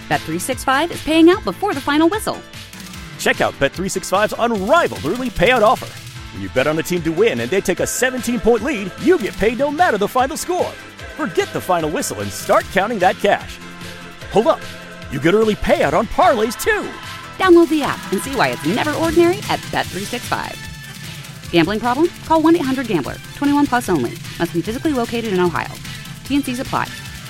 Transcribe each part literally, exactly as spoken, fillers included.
Bet three sixty-five is paying out before the final whistle. Check out Bet three sixty-five's unrivaled early payout offer. When you bet on a team to win and they take a seventeen-point lead, you get paid no matter the final score. Forget the final whistle and start counting that cash. Hold up. You get early payout on parlays, too. Download the app and see why it's never ordinary at Bet three sixty-five. Gambling problem? Call one eight hundred gambler. twenty-one plus only. Must be physically located in Ohio. T and C's apply.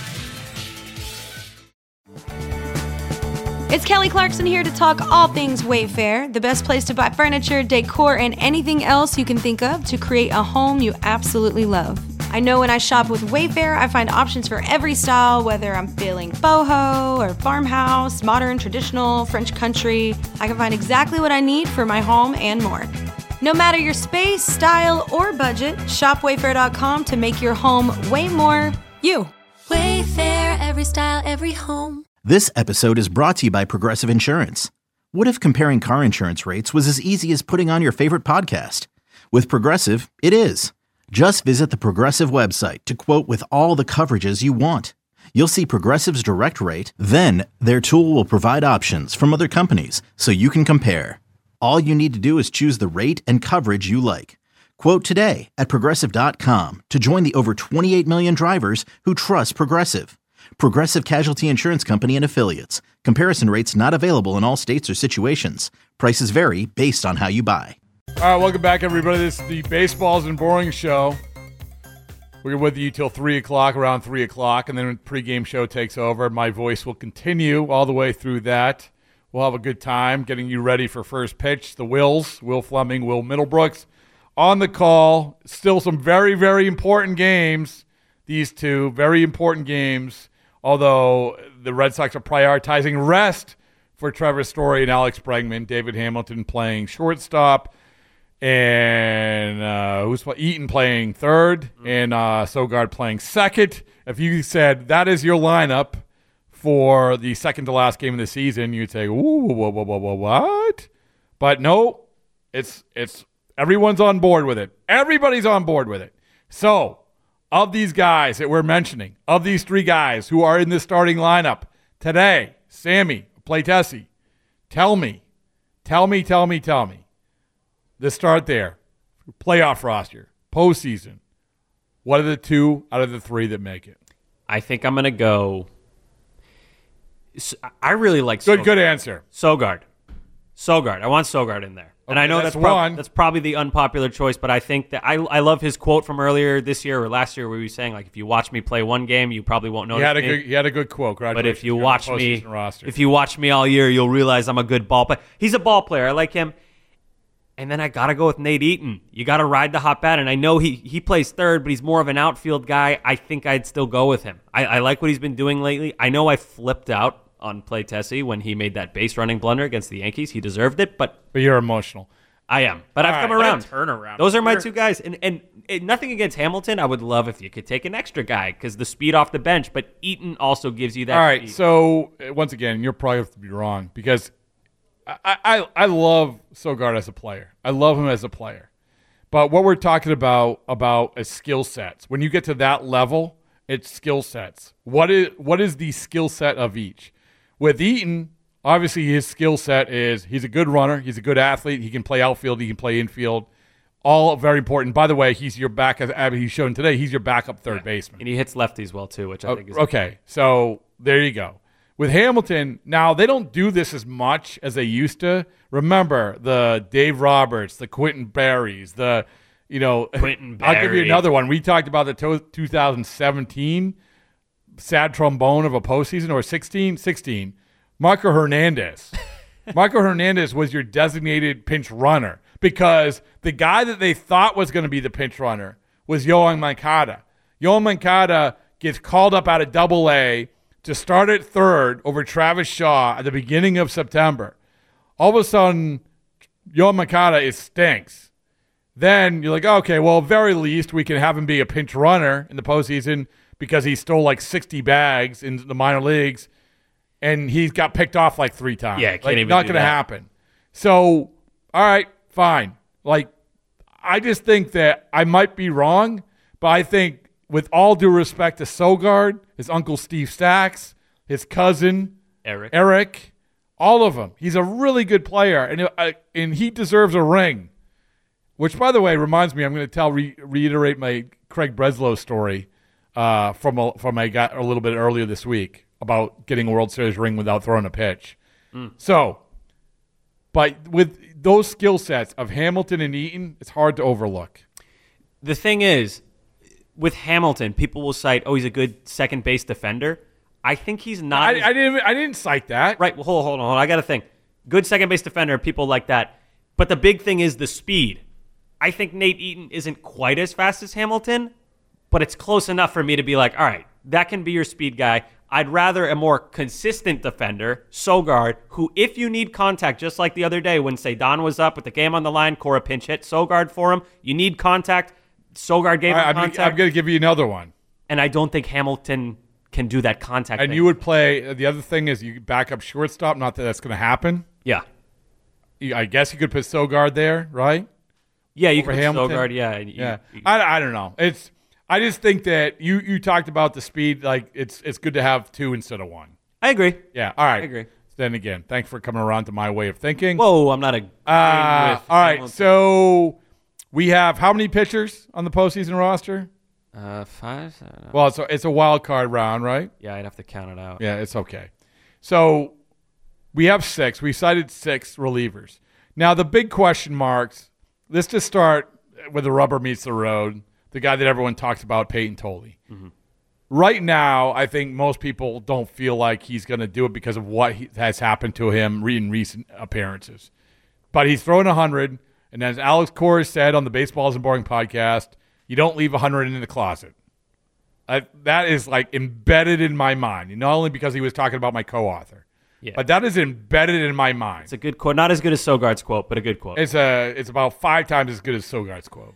It's Kelly Clarkson here to talk all things Wayfair, the best place to buy furniture, decor, and anything else you can think of to create a home you absolutely love. I know when I shop with Wayfair, I find options for every style, whether I'm feeling boho or farmhouse, modern, traditional, French country. I can find exactly what I need for my home and more. No matter your space, style, or budget, shop wayfair dot com to make your home way more you. Wayfair, every style, every home. This episode is brought to you by Progressive Insurance. What if comparing car insurance rates was as easy as putting on your favorite podcast? With Progressive, it is. Just visit the Progressive website to quote with all the coverages you want. You'll see Progressive's direct rate, then their tool will provide options from other companies so you can compare. All you need to do is choose the rate and coverage you like. Quote today at progressive dot com to join the over twenty-eight million drivers who trust Progressive. Progressive Casualty Insurance Company and Affiliates. Comparison rates not available in all states or situations. Prices vary based on how you buy. All right, welcome back, everybody. This is the Baseballs and Boring Show. We're with you till three o'clock, around three o'clock, and then when the pregame show takes over, my voice will continue all the way through that. We'll have a good time getting you ready for first pitch. The Wills, Will Fleming, Will Middlebrooks, on the call. Still some very, very important games, these two, very important games. Although the Red Sox are prioritizing rest for Trevor Story and Alex Bregman, David Hamilton playing shortstop, and uh, who's Eaton playing third, and uh, Sogard playing second. If you said that is your lineup for the second to last game of the season, you'd say, "Ooh, whoa, whoa, whoa, whoa, what?" But no, it's it's everyone's on board with it. Everybody's on board with it. So, of these guys that we're mentioning, of these three guys who are in the starting lineup today, Sammy, Playtesi, tell me, tell me, tell me, tell me, the start there, playoff roster, postseason, what are the two out of the three that make it? I think I'm going to go, I really like Good, Sogard. good answer. Sogard. Sogard. I want Sogard in there. And Okay, I know that's that's, prob- one. that's probably the unpopular choice, but I think that I I love his quote from earlier this year or last year where he was saying, like, if you watch me play one game, you probably won't notice He had a me. good, he had a good quote. But if you Congratulations, watch you're on the me, postseason roster. if you watch me all year, you'll realize I'm a good ball player. He's a ball player. I like him. And then I got to go with Nate Eaton. You got to ride the hot bat. And I know he, he plays third, but he's more of an outfield guy. I think I'd still go with him. I, I like what he's been doing lately. I know I flipped out on Playtesi when he made that base running blunder against the Yankees. He deserved it, but But you're emotional. I am. But All I've come right. around. Turnaround. Those are my You're- two guys. And, and and nothing against Hamilton. I would love if you could take an extra guy because the speed off the bench. But Eaton also gives you that All right, speed. so uh, once again, you're probably have to be wrong because I, I I love Sogard as a player. I love him as a player. But what we're talking about about is skill sets. When you get to that level, it's skill sets. What is what is the skill set of each? With Eaton, obviously his skill set is he's a good runner, he's a good athlete, he can play outfield, he can play infield. All very important. By the way, he's your back, as Abby he's shown today, he's your backup third Yeah. baseman. And he hits lefties well, too, which I Oh, think is okay, so there you go. With Hamilton, now they don't do this as much as they used to. Remember the Dave Roberts, the Quentin Berries, the, you know, Quentin I'll give you Berry. another one. We talked about the to- two thousand seventeen sad trombone of a postseason, or sixteen, sixteen. Marco Hernandez. Marco Hernandez was your designated pinch runner because the guy that they thought was going to be the pinch runner was Yohan Moncada. Yohan Moncada gets called up out of Double A to start at third over Travis Shaw at the beginning of September. All of a sudden, Yohan Moncada is stinks. Then you're like, okay, well, at very least we can have him be a pinch runner in the postseason because he stole like sixty bags in the minor leagues, and he's got picked off like three times. Yeah, can't like, even not do going to that. happen. So, all right, fine. Like, I just think that I might be wrong, but I think with all due respect to Sogard, his uncle Steve Stacks, his cousin, Eric. Eric, all of them. He's a really good player, and uh, and he deserves a ring. Which, by the way, reminds me, I'm going to tell re- reiterate my Craig Breslow story uh, from a, from I got a little bit earlier this week about getting a World Series ring without throwing a pitch. Mm. So, but with those skill sets of Hamilton and Eaton, it's hard to overlook. The thing is, with Hamilton, people will cite, oh, he's a good second base defender. I think he's not. I, I didn't. I didn't cite that. Right. Well, hold, hold on. Hold on. I got to think. Good second base defender. People like that. But the big thing is the speed. I think Nate Eaton isn't quite as fast as Hamilton, but it's close enough for me to be like, all right, that can be your speed guy. I'd rather a more consistent defender, Sogard, who, if you need contact, just like the other day when Cedon was up with the game on the line, Cora pinch hit Sogard for him. You need contact. Sogard gave right, him I'm, contact. I'm going to give you another one. And I don't think Hamilton can do that contact And thing. you would play, the other thing is you back up shortstop, not that that's going to happen. Yeah. I guess you could put Sogard there, right? Yeah, you Over can Hamilton? Sogard, yeah. You, Yeah. you- I, I don't know. It's I just think that you, you talked about the speed. Like, it's it's good to have two instead of one. I agree. Yeah, all right. I agree. Then again, thanks for coming around to my way of thinking. Whoa, I'm not a. Uh, all right, so we have how many pitchers on the postseason roster? Uh, five? I don't know. Well, it's a, it's a wild card round, right? Yeah, I'd have to count it out. Yeah, it's okay. So we have six. We cited six relievers. Now, the big question marks, let's just start where the rubber meets the road, the guy that everyone talks about, Peyton Tolle. Mm-hmm. Right now, I think most people don't feel like he's going to do it because of what he, has happened to him in recent appearances. But he's thrown one hundred, and as Alex Cora said on the Baseball Isn't Boring podcast, you don't leave one hundred in the closet. I, that is like embedded in my mind, not only because he was talking about my co-author. Yeah. But that is embedded in my mind. It's a good quote. Not as good as Sogard's quote, but a good quote. It's a it's about five times as good as Sogard's quote.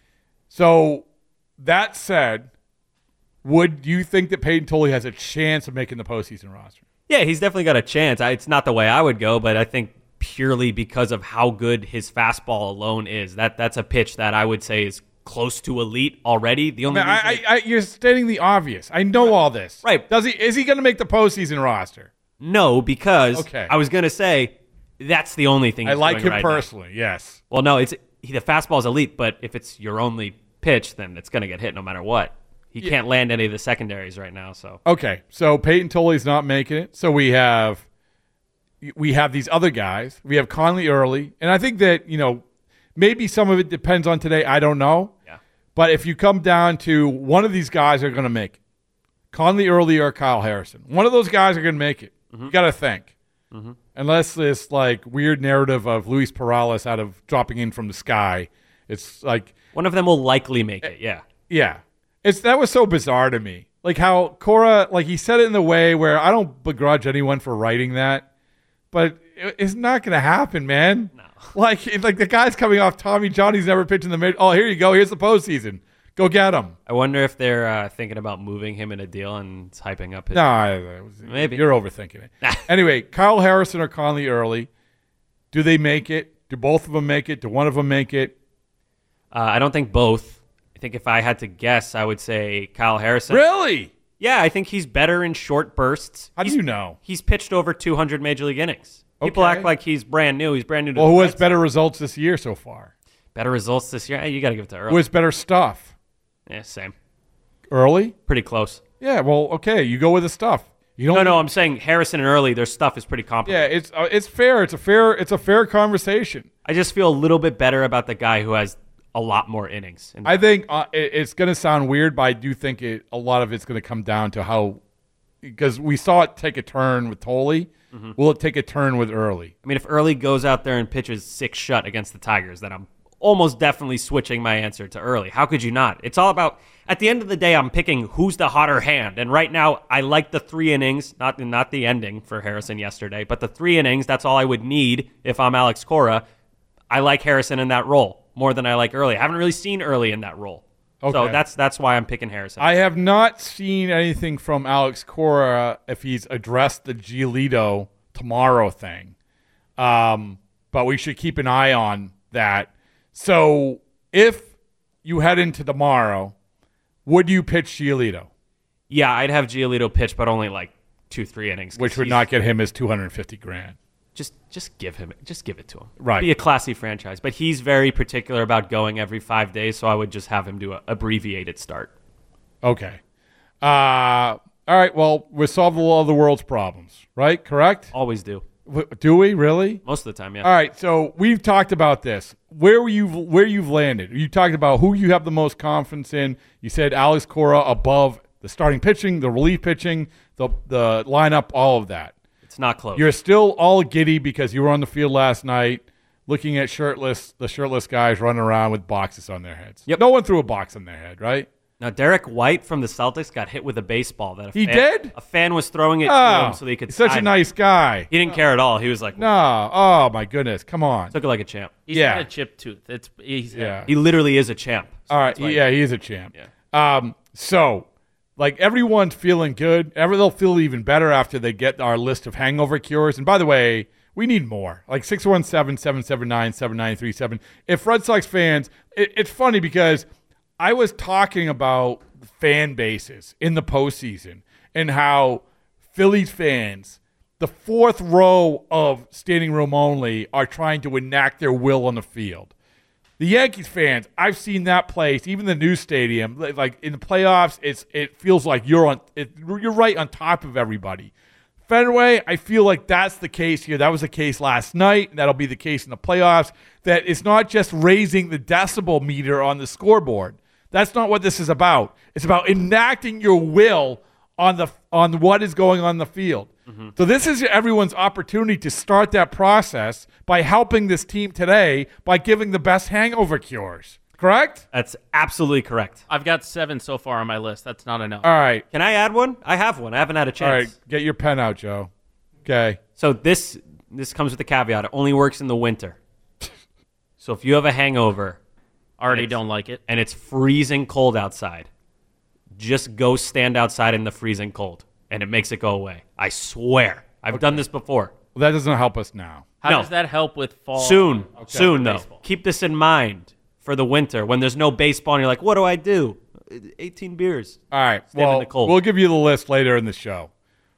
So that said, would you think that Peyton Tolle has a chance of making the postseason roster? Yeah, he's definitely got a chance. I, it's not the way I would go, but I think purely because of how good his fastball alone is, that that's a pitch that I would say is close to elite already. The only I mean, I, reason- I, I, you're stating the obvious. I know all this. Right. Does he? Is he going to make the postseason roster? No, because Okay. I was going to say that's the only thing I he's like doing him right now. personally. Yes. Well, no, it's he, the fastball is elite, but if it's your only pitch, then it's going to get hit no matter what. He Yeah. can't land any of the secondaries right now. So Okay, so Peyton Tolle's not making it. So we have we have these other guys. We have Conley Early, and I think that, you know, maybe some of it depends on today. I don't know. yeah, But if you come down to one of these guys are going to make it, Conley Early or Kyle Harrison, one of those guys are going to make it. Mm-hmm. You got to think. Mm-hmm. Unless this like weird narrative of Luis Perales out of dropping in from the sky, it's like one of them will likely make it. Yeah, yeah, it's that was so bizarre to me. Like how Cora, like he said it in the way where I don't begrudge anyone for writing that, but it, it's not going to happen, man. No. Like it's like the guy's coming off Tommy John. He's never pitched in the mid. Oh, here you go. Here's the postseason. Go get him. I wonder if they're uh, thinking about moving him in a deal and it's hyping up his. No, I, I was, Maybe. you're overthinking it. Anyway, Kyle Harrison or Conley Early, do they make it? Do both of them make it? Do one of them make it? Uh, I don't think both. I think if I had to guess, I would say Kyle Harrison. Really? Yeah, I think he's better in short bursts. How do He's- you know? He's pitched over two hundred major league innings. People Okay. act like he's brand new. He's brand new to Well, the who has Reds. better results this year so far? better results this year? Hey, you got to give it to Early. Who has better stuff? Yeah, same. Early? Pretty close. Yeah, well, okay. You go with the stuff. You don't No, no, I'm saying Harrison and Early, their stuff is pretty comparable. Yeah, it's uh, it's fair. It's a fair it's a fair conversation. I just feel a little bit better about the guy who has a lot more innings. And I think uh, it, it's going to sound weird, but I do think it a lot of it's going to come down to how, because we saw it take a turn with Tolle. Mm-hmm. Will it take a turn with Early? I mean, if Early goes out there and pitches six shut against the Tigers, then I'm almost definitely switching my answer to Early. How could you not? It's all about, at the end of the day, I'm picking who's the hotter hand. And right now, I like the three innings, not, not the ending for Harrison yesterday, but the three innings, that's all I would need if I'm Alex Cora. I like Harrison in that role more than I like Early. I haven't really seen Early in that role. So Okay. that's that's why I'm picking Harrison. I have not seen anything from Alex Cora if he's addressed the Giolito tomorrow thing. Um, but we should keep an eye on that. So if you head into tomorrow, would you pitch Giolito? Yeah, I'd have Giolito pitch, but only like two, three innings. 'cause Which would he's- not get him his two hundred fifty grand. Just just give him just give it to him. Right. Be a classy franchise. But he's very particular about going every five days, so I would just have him do an abbreviated start. Okay. Uh, all right. Well, we solved all the world's problems, right? Correct? Always do. W- Do we really? Most of the time, yeah. All right. So we've talked about this. Where were you? Where you've landed? You talked about who you have the most confidence in. You said Alex Cora above the starting pitching, the relief pitching, the the lineup, all of that. It's not close. You're still all giddy because you were on the field last night looking at shirtless, the shirtless guys running around with boxes on their heads. Yep. No one threw a box on their head, right? Now, Derek White from the Celtics got hit with a baseball. That a He fan, did? A fan was throwing it to Oh, him so they could he's such a sign it. nice guy. He didn't care at all. He was like, No. Oh, my goodness. Come on. took it like a champ. He's Yeah. got a chipped tooth. It's he's Yeah. He literally is a champ. So All right. that's why- Yeah, he is a champ. Yeah. Um, so, like, everyone's feeling good. Ever they'll feel even better after they get our list of hangover cures. And by the way, we need more. Like six one seven, seven seven nine, seven nine three seven. If Red Sox fans, it, it's funny because I was talking about fan bases in the postseason and how Phillies fans, the fourth row of standing room only, are trying to enact their will on the field. The Yankees fans, I've seen that place, even the new stadium. Like in the playoffs, it's it feels like you're on, it, you're right on top of everybody. Fenway, I feel like that's the case here. That was the case last night. That'll be the case in the playoffs. That it's not just raising the decibel meter on the scoreboard. That's not what this is about. It's about enacting your will on the on what is going on in the field. Mm-hmm. So this is everyone's opportunity to start that process by helping this team today by giving the best hangover cures. Correct? That's absolutely correct. I've got seven so far on my list. That's not enough. All right. Can I add one? I have one. I haven't had a chance. All right. Get your pen out, Joe. Okay. So this this comes with a caveat. It only works in the winter. So if you have a hangover Already It's- don't like it. and it's freezing cold outside, just go stand outside in the freezing cold, and it makes it go away. I swear. I've done this before. Well, that doesn't help us now. How No. does that help with fall? Soon. Soon, though. baseball? Keep this in mind for the winter when there's no baseball and you're like, what do I do? eighteen beers. All right. Stand in well, the cold. we'll give you the list later in the show.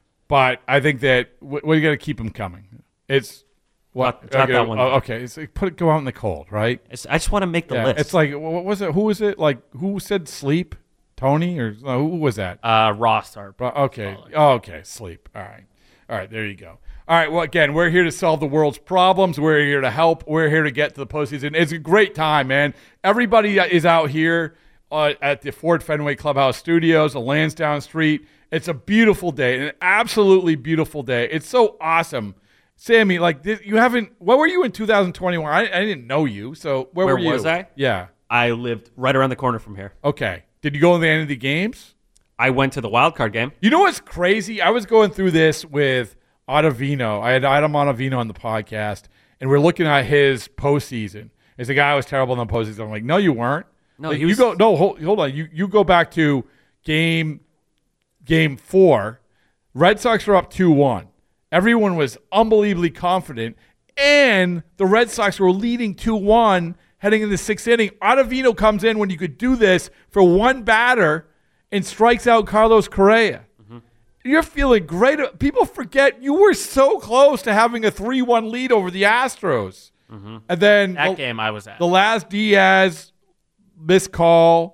But I think that we, we got to keep them coming. It's what? Jot- jot okay, that one oh, down. okay. It's like put it go out in the cold, right? It's- I just want to make the Yeah. list. It's like what was it? Who was it? Like who said sleep? Tony or no, who was that? Uh, Ross, our Bro- Okay. Oh, okay. Sleep. All right. All right. There you go. All right. Well, again, we're here to solve the world's problems. We're here to help. We're here to get to the postseason. It's a great time, man. Everybody is out here uh, at the Ford Fenway Clubhouse Studios, the Lansdowne Street. It's a beautiful day, an absolutely beautiful day. It's so awesome. Sammy, like this, you haven't. What were you in two thousand twenty-one? I, I didn't know you. So where, Where were you? was I? Yeah. I lived right around the corner from here. Okay. Did you go to the end of the games? I went to the wild card game. You know what's crazy? I was going through this with Ottavino. I had Adam Ottavino on the podcast, and we're looking at his postseason. As a guy who was terrible in the postseason, I'm like, no, you weren't. No, Like, he you was- go. No, hold, hold on. You you go back to game game four. Red Sox are up two one. Everyone was unbelievably confident, and the Red Sox were leading two one heading into the sixth inning. Ottavino comes in when you could do this for one batter and strikes out Carlos Correa. Mm-hmm. You're feeling great. People forget you were so close to having a three one lead over the Astros. Mm-hmm. And then that the, game I was at. the last Diaz missed call,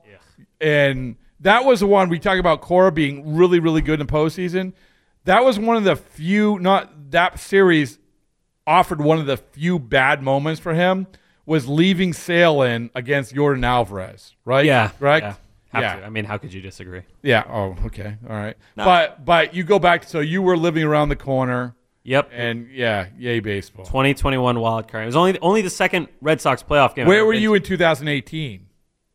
and that was the one we talk about Cora being really, really good in the postseason. That was one of the few, not that series offered one of the few bad moments for him was leaving Sale in against Yordan Alvarez, right? Yeah. Correct? Yeah. Have Yeah. to. I mean, how could you disagree? Yeah. Oh, okay. All right. No. But but you go back, so you were living around the corner, Yep. and yeah, yay baseball. twenty twenty-one wild card. It was only only the second Red Sox playoff game. I've Where ever were been you to. in two thousand eighteen?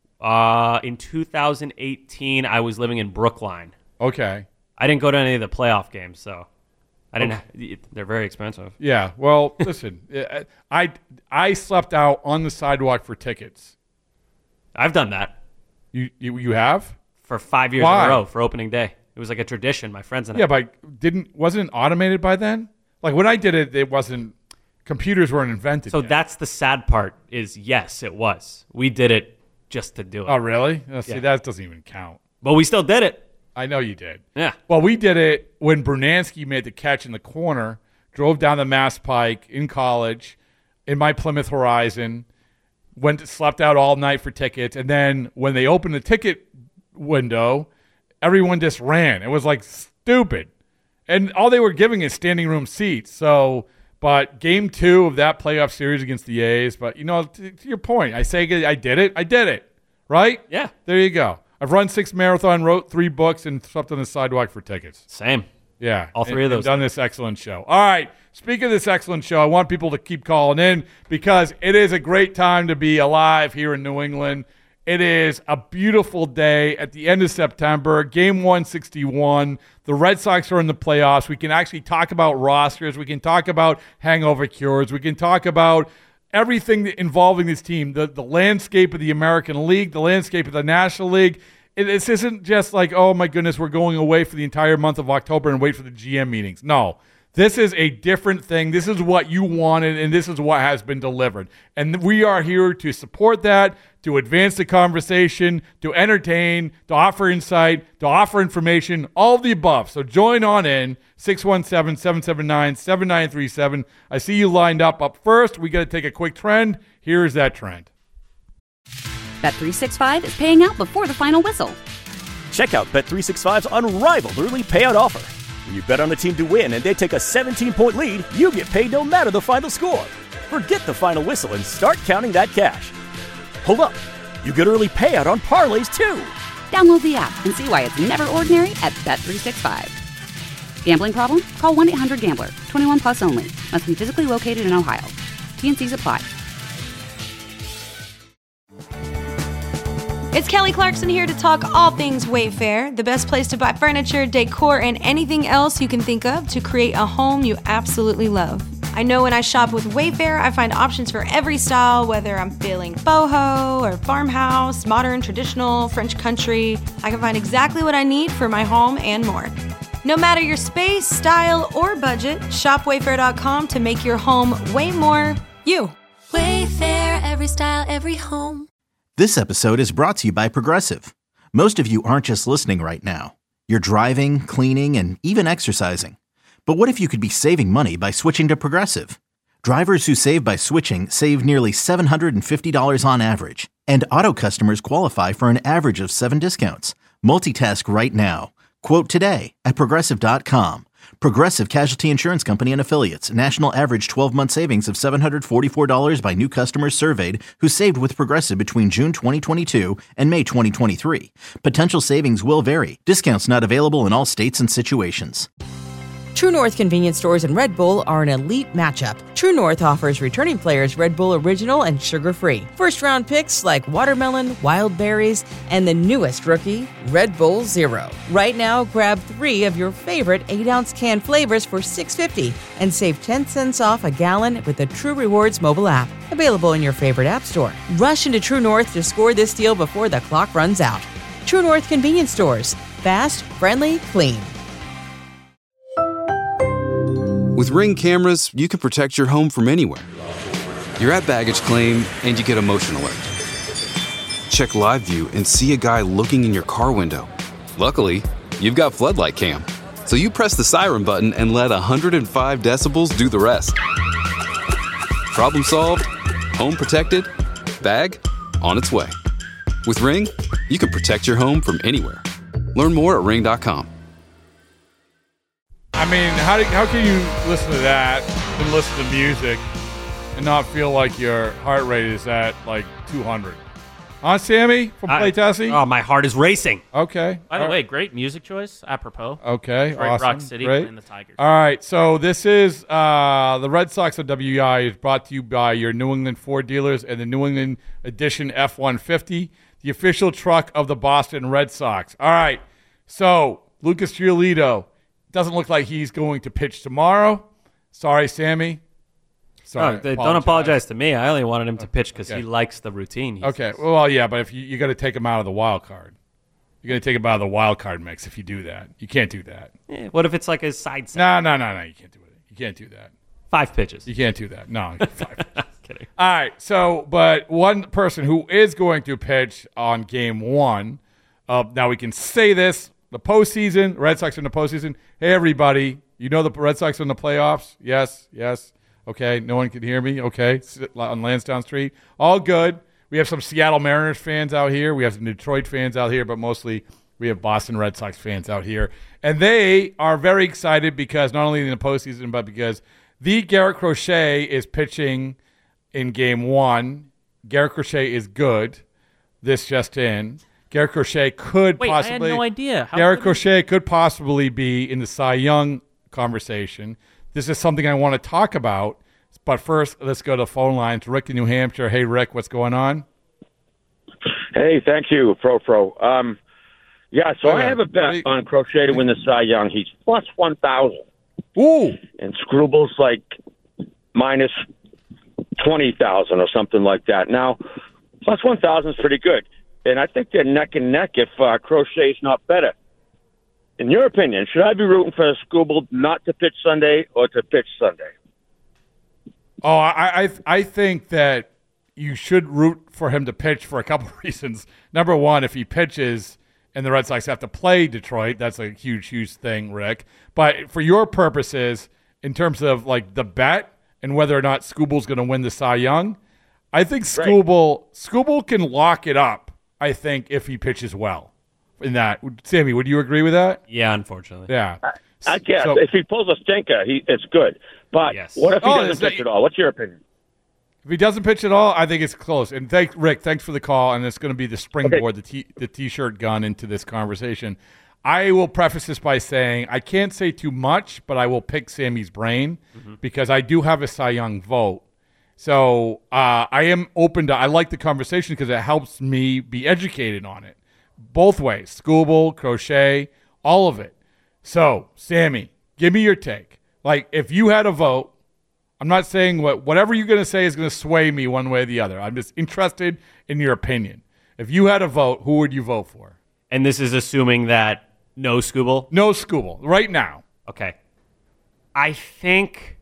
Uh, in two thousand eighteen, I was living in Brookline. Okay. I didn't go to any of the playoff games, so I didn't. They're very expensive. Yeah. Well, listen, I I slept out on the sidewalk for tickets. I've done that You you, you have? for five years Why? in a row for opening day. It was like a tradition. My friends and Yeah, I. but didn't wasn't it automated by then? Like when I did it, it wasn't. Computers weren't invented. So yet. that's the sad part. Is yes, it was. We did it just to do it, Oh, really? Oh, see, Yeah. that doesn't even count. but we still did it. I know you did. Yeah. Well, we did it when Brunansky made the catch in the corner, drove down the Mass Pike in college, in my Plymouth Horizon, went slept out all night for tickets, and then when they opened the ticket window, everyone just ran. It was like stupid. And all they were giving is standing room seats. So, but game two of that playoff series against the A's, but, you know, to, to your point, I say I did it. I did it. Right? Yeah. There you go. I've run six marathon, wrote three books, and slept on the sidewalk for tickets. Same. Yeah. All three and, of those. And done this excellent show. All right. Speaking of this excellent show, I want people to keep calling in because it is a great time to be alive here in New England. It is a beautiful day at the end of September, game one sixty-one. The Red Sox are in the playoffs. We can actually talk about rosters. We can talk about hangover cures. We can talk about everything involving this team, the, the landscape of the American League, the landscape of the National League. It, this isn't just like, oh, my goodness, we're going away for the entire month of October and wait for the G M meetings. No. This is a different thing. This is what you wanted, and this is what has been delivered. And we are here to support that, to advance the conversation, to entertain, to offer insight, to offer information, all of the above. So join on in, six one seven, seven seven nine, seven nine three seven. I see you lined up. Up first, we got to take a quick trend. Here's that trend. Bet three sixty-five is paying out before the final whistle. Check out Bet three sixty-five's unrivaled early payout offer. When you bet on a team to win and they take a seventeen-point lead, you get paid no matter the final score. Forget the final whistle and start counting that cash. Hold up. You get early payout on parlays, too. Download the app and see why it's never ordinary at Bet three sixty-five. Gambling problem? Call one eight hundred gambler. twenty-one plus only. Must be physically located in Ohio. T N Cs apply. It's Kelly Clarkson here to talk all things Wayfair, the best place to buy furniture, decor, and anything else you can think of to create a home you absolutely love. I know when I shop with Wayfair, I find options for every style, whether I'm feeling boho or farmhouse, modern, traditional, French country. I can find exactly what I need for my home and more. No matter your space, style, or budget, shop wayfair dot com to make your home way more you. Wayfair, every style, every home. This episode is brought to you by Progressive. Most of you aren't just listening right now. You're driving, cleaning, and even exercising. But what if you could be saving money by switching to Progressive? Drivers who save by switching save nearly seven hundred fifty dollars on average. And auto customers qualify for an average of seven discounts. Multitask right now. Quote today at Progressive dot com. Progressive Casualty Insurance Company and Affiliates. National average twelve-month savings of seven hundred forty-four dollars by new customers surveyed who saved with Progressive between June twenty twenty-two and May twenty twenty-three. Potential savings will vary. Discounts not available in all states and situations. True North convenience stores and Red Bull are an elite matchup. True North offers returning players Red Bull Original and sugar-free. First-round picks like watermelon, wild berries, and the newest rookie, Red Bull Zero. Right now, grab three of your favorite eight-ounce can flavors for six dollars and fifty cents and save ten cents off a gallon with the True Rewards mobile app. Available in your favorite app store. Rush into True North to score this deal before the clock runs out. True North convenience stores. Fast, friendly, clean. With Ring cameras, you can protect your home from anywhere. You're at baggage claim, and you get a motion alert. Check live view and see a guy looking in your car window. Luckily, you've got Floodlight Cam, so you press the siren button and let one hundred five decibels do the rest. Problem solved, home protected, bag on its way. With Ring, you can protect your home from anywhere. Learn more at ring dot com. I mean, how do, how can you listen to that and listen to music and not feel like your heart rate is at like two hundred? Huh, Sammy from Play Tessie? Oh, my heart is racing. Okay. By the All way, right. great music choice, apropos. Okay, Detroit awesome. Rock City Great. playing the Tigers. All right, so this is uh, the Red Sox of W E I is brought to you by your New England Ford dealers and the New England Edition F one fifty, the official truck of the Boston Red Sox. All right, so Lucas Giolito. Doesn't look like he's going to pitch tomorrow. Sorry, Sammy. Sorry. Oh, they don't apologize to me. I only wanted him to pitch because Okay. he likes the routine. He Okay. says. Well, yeah, but if you you got to take him out of the wild card, you're going to take him out of the wild card mix if you do that. You can't do that. Eh, what if it's like his side set? No, no, no, no. You can't do it. You can't do that. Five pitches. You can't do that. No. Five pitches. Kidding. All right. So, but one person who is going to pitch on game one. Uh, now we can say this the postseason. Red Sox are in the postseason. Hey, everybody. You know the Red Sox are in the playoffs? Yes, yes. Okay, no one can hear me. Okay, sit on Lansdowne Street. All good. We have some Seattle Mariners fans out here. We have some Detroit fans out here, but mostly we have Boston Red Sox fans out here. And they are very excited because not only in the postseason, but because the Garrett Crochet is pitching in game one. Garrett Crochet is good. This just in. Garrett Crochet could Wait, possibly. I had no idea. How Garrett could Crochet could possibly be in the Cy Young conversation. This is something I want to talk about. But first, let's go to the phone lines. Rick in New Hampshire. Hey, Rick, what's going on? Hey, thank you, Pro Pro. Um, yeah, so I have a bet on Crochet to win the Cy Young. He's plus one thousand. Ooh. And Scruble's like minus twenty thousand or something like that. Now, plus one thousand is pretty good. And I think they're neck and neck if uh, Crochet's not better. In your opinion, should I be rooting for Scrubble not to pitch Sunday or to pitch Sunday? Oh, I, I I think that you should root for him to pitch for a couple of reasons. Number one, if he pitches and the Red Sox have to play Detroit, that's a huge, huge thing, Rick. But for your purposes, in terms of like the bet and whether or not Scooble's going to win the Cy Young, I think Scooble Scooble can lock it up, I think, if he pitches well in that. Sammy, would you agree with that? Yeah, unfortunately. Yeah. I, I guess. So- if he pulls a stinker, he it's good. But Yes. what if he Oh, doesn't is pitch that- at all? What's your opinion? If he doesn't pitch at all, I think it's close. And thank Rick, thanks for the call. And it's going to be the springboard, the t- the t-shirt gun into this conversation. I will preface this by saying I can't say too much, but I will pick Sammy's brain Mm-hmm. because I do have a Cy Young vote. So uh, I am open to. I like the conversation because it helps me be educated on it, both ways. Scooble, Crochet, all of it. So Sammy, give me your take. Like if you had a vote. I'm not saying what whatever you're going to say is going to sway me one way or the other. I'm just interested in your opinion. If you had a vote, who would you vote for? And this is assuming that no Scooble? No Scooble, right now. Okay. I think,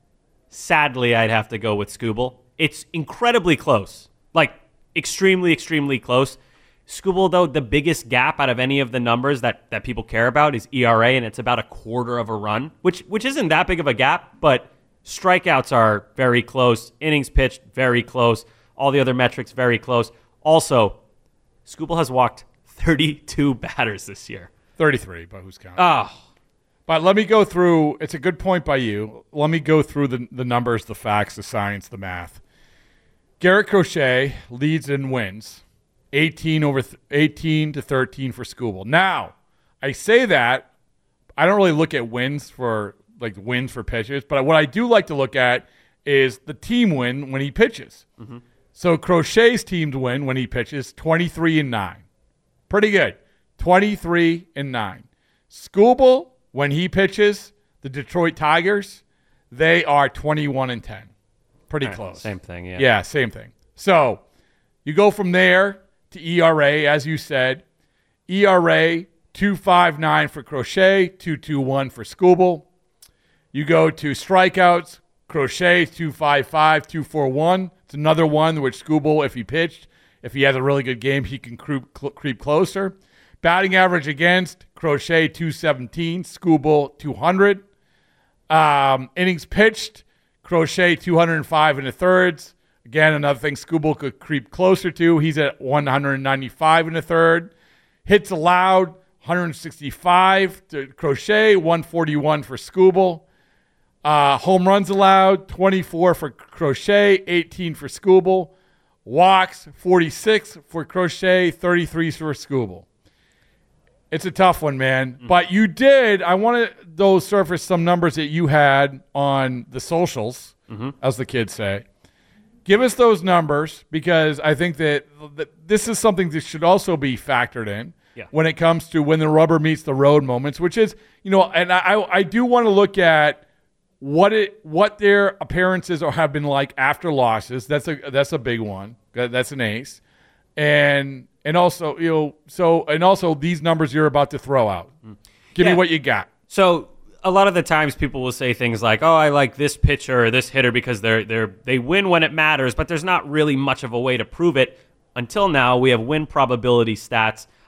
sadly, I'd have to go with Scooble. It's incredibly close. Like, extremely, extremely close. Scooble, though, the biggest gap out of any of the numbers that, that people care about is E R A, and it's about a quarter of a run, which which isn't that big of a gap, but strikeouts are very close. Innings pitched, very close. All the other metrics, very close. Also, Scooble has walked thirty-two batters this year. thirty-three, but who's counting? Oh. But let me go through. It's a good point by you. Let me go through the, the numbers, the facts, the science, the math. Garrett Crochet leads in wins. eighteen over th- eighteen to thirteen for Scooble. Now, I say that. I don't really look at wins for like wins for pitchers, but what I do like to look at is the team win when he pitches. Mm-hmm. So Crochet's team to win when he pitches, twenty-three and nine. Pretty good. twenty-three and nine. Scooble, when he pitches, the Detroit Tigers, they are twenty-one and ten. Pretty All right, close. same thing, yeah. Yeah, same thing. So you go from there to E R A, as you said. E R A, two point five nine for Crochet, two point two one for Scooble. You go to strikeouts, Crochet, two point five five, two point four one. It's another one which Scooble, if he pitched, if he has a really good game, he can creep, cl- creep closer. Batting average against, Crochet, two seventeen, Scooble, two hundred. Um, innings pitched, Crochet, two oh five and a thirds. Again, another thing Scooble could creep closer to. He's at one ninety-five and a third. Hits allowed, one sixty-five to Crochet, one forty-one for Scooble. Uh, home runs allowed, twenty-four for Crochet, eighteen for Scooble. Walks, forty-six for Crochet, thirty-three for Scooble. It's a tough one, man. Mm. But you did, I want to those surface some numbers that you had on the socials, mm-hmm. as the kids say. Give us those numbers because I think that, that this is something that should also be factored in yeah. when it comes to when the rubber meets the road moments, which is, you know, and I, I do want to look at what it what their appearances are, have been like after losses. That's a that's a big one. That's an ace. And and also, you know, so and also these numbers you're about to throw out. Give yeah. me what you got. So a lot of the times people will say things like, "Oh, I like this pitcher or this hitter because they're they're they win when it matters," but there's not really much of a way to prove it. Until now, we have win probability stats.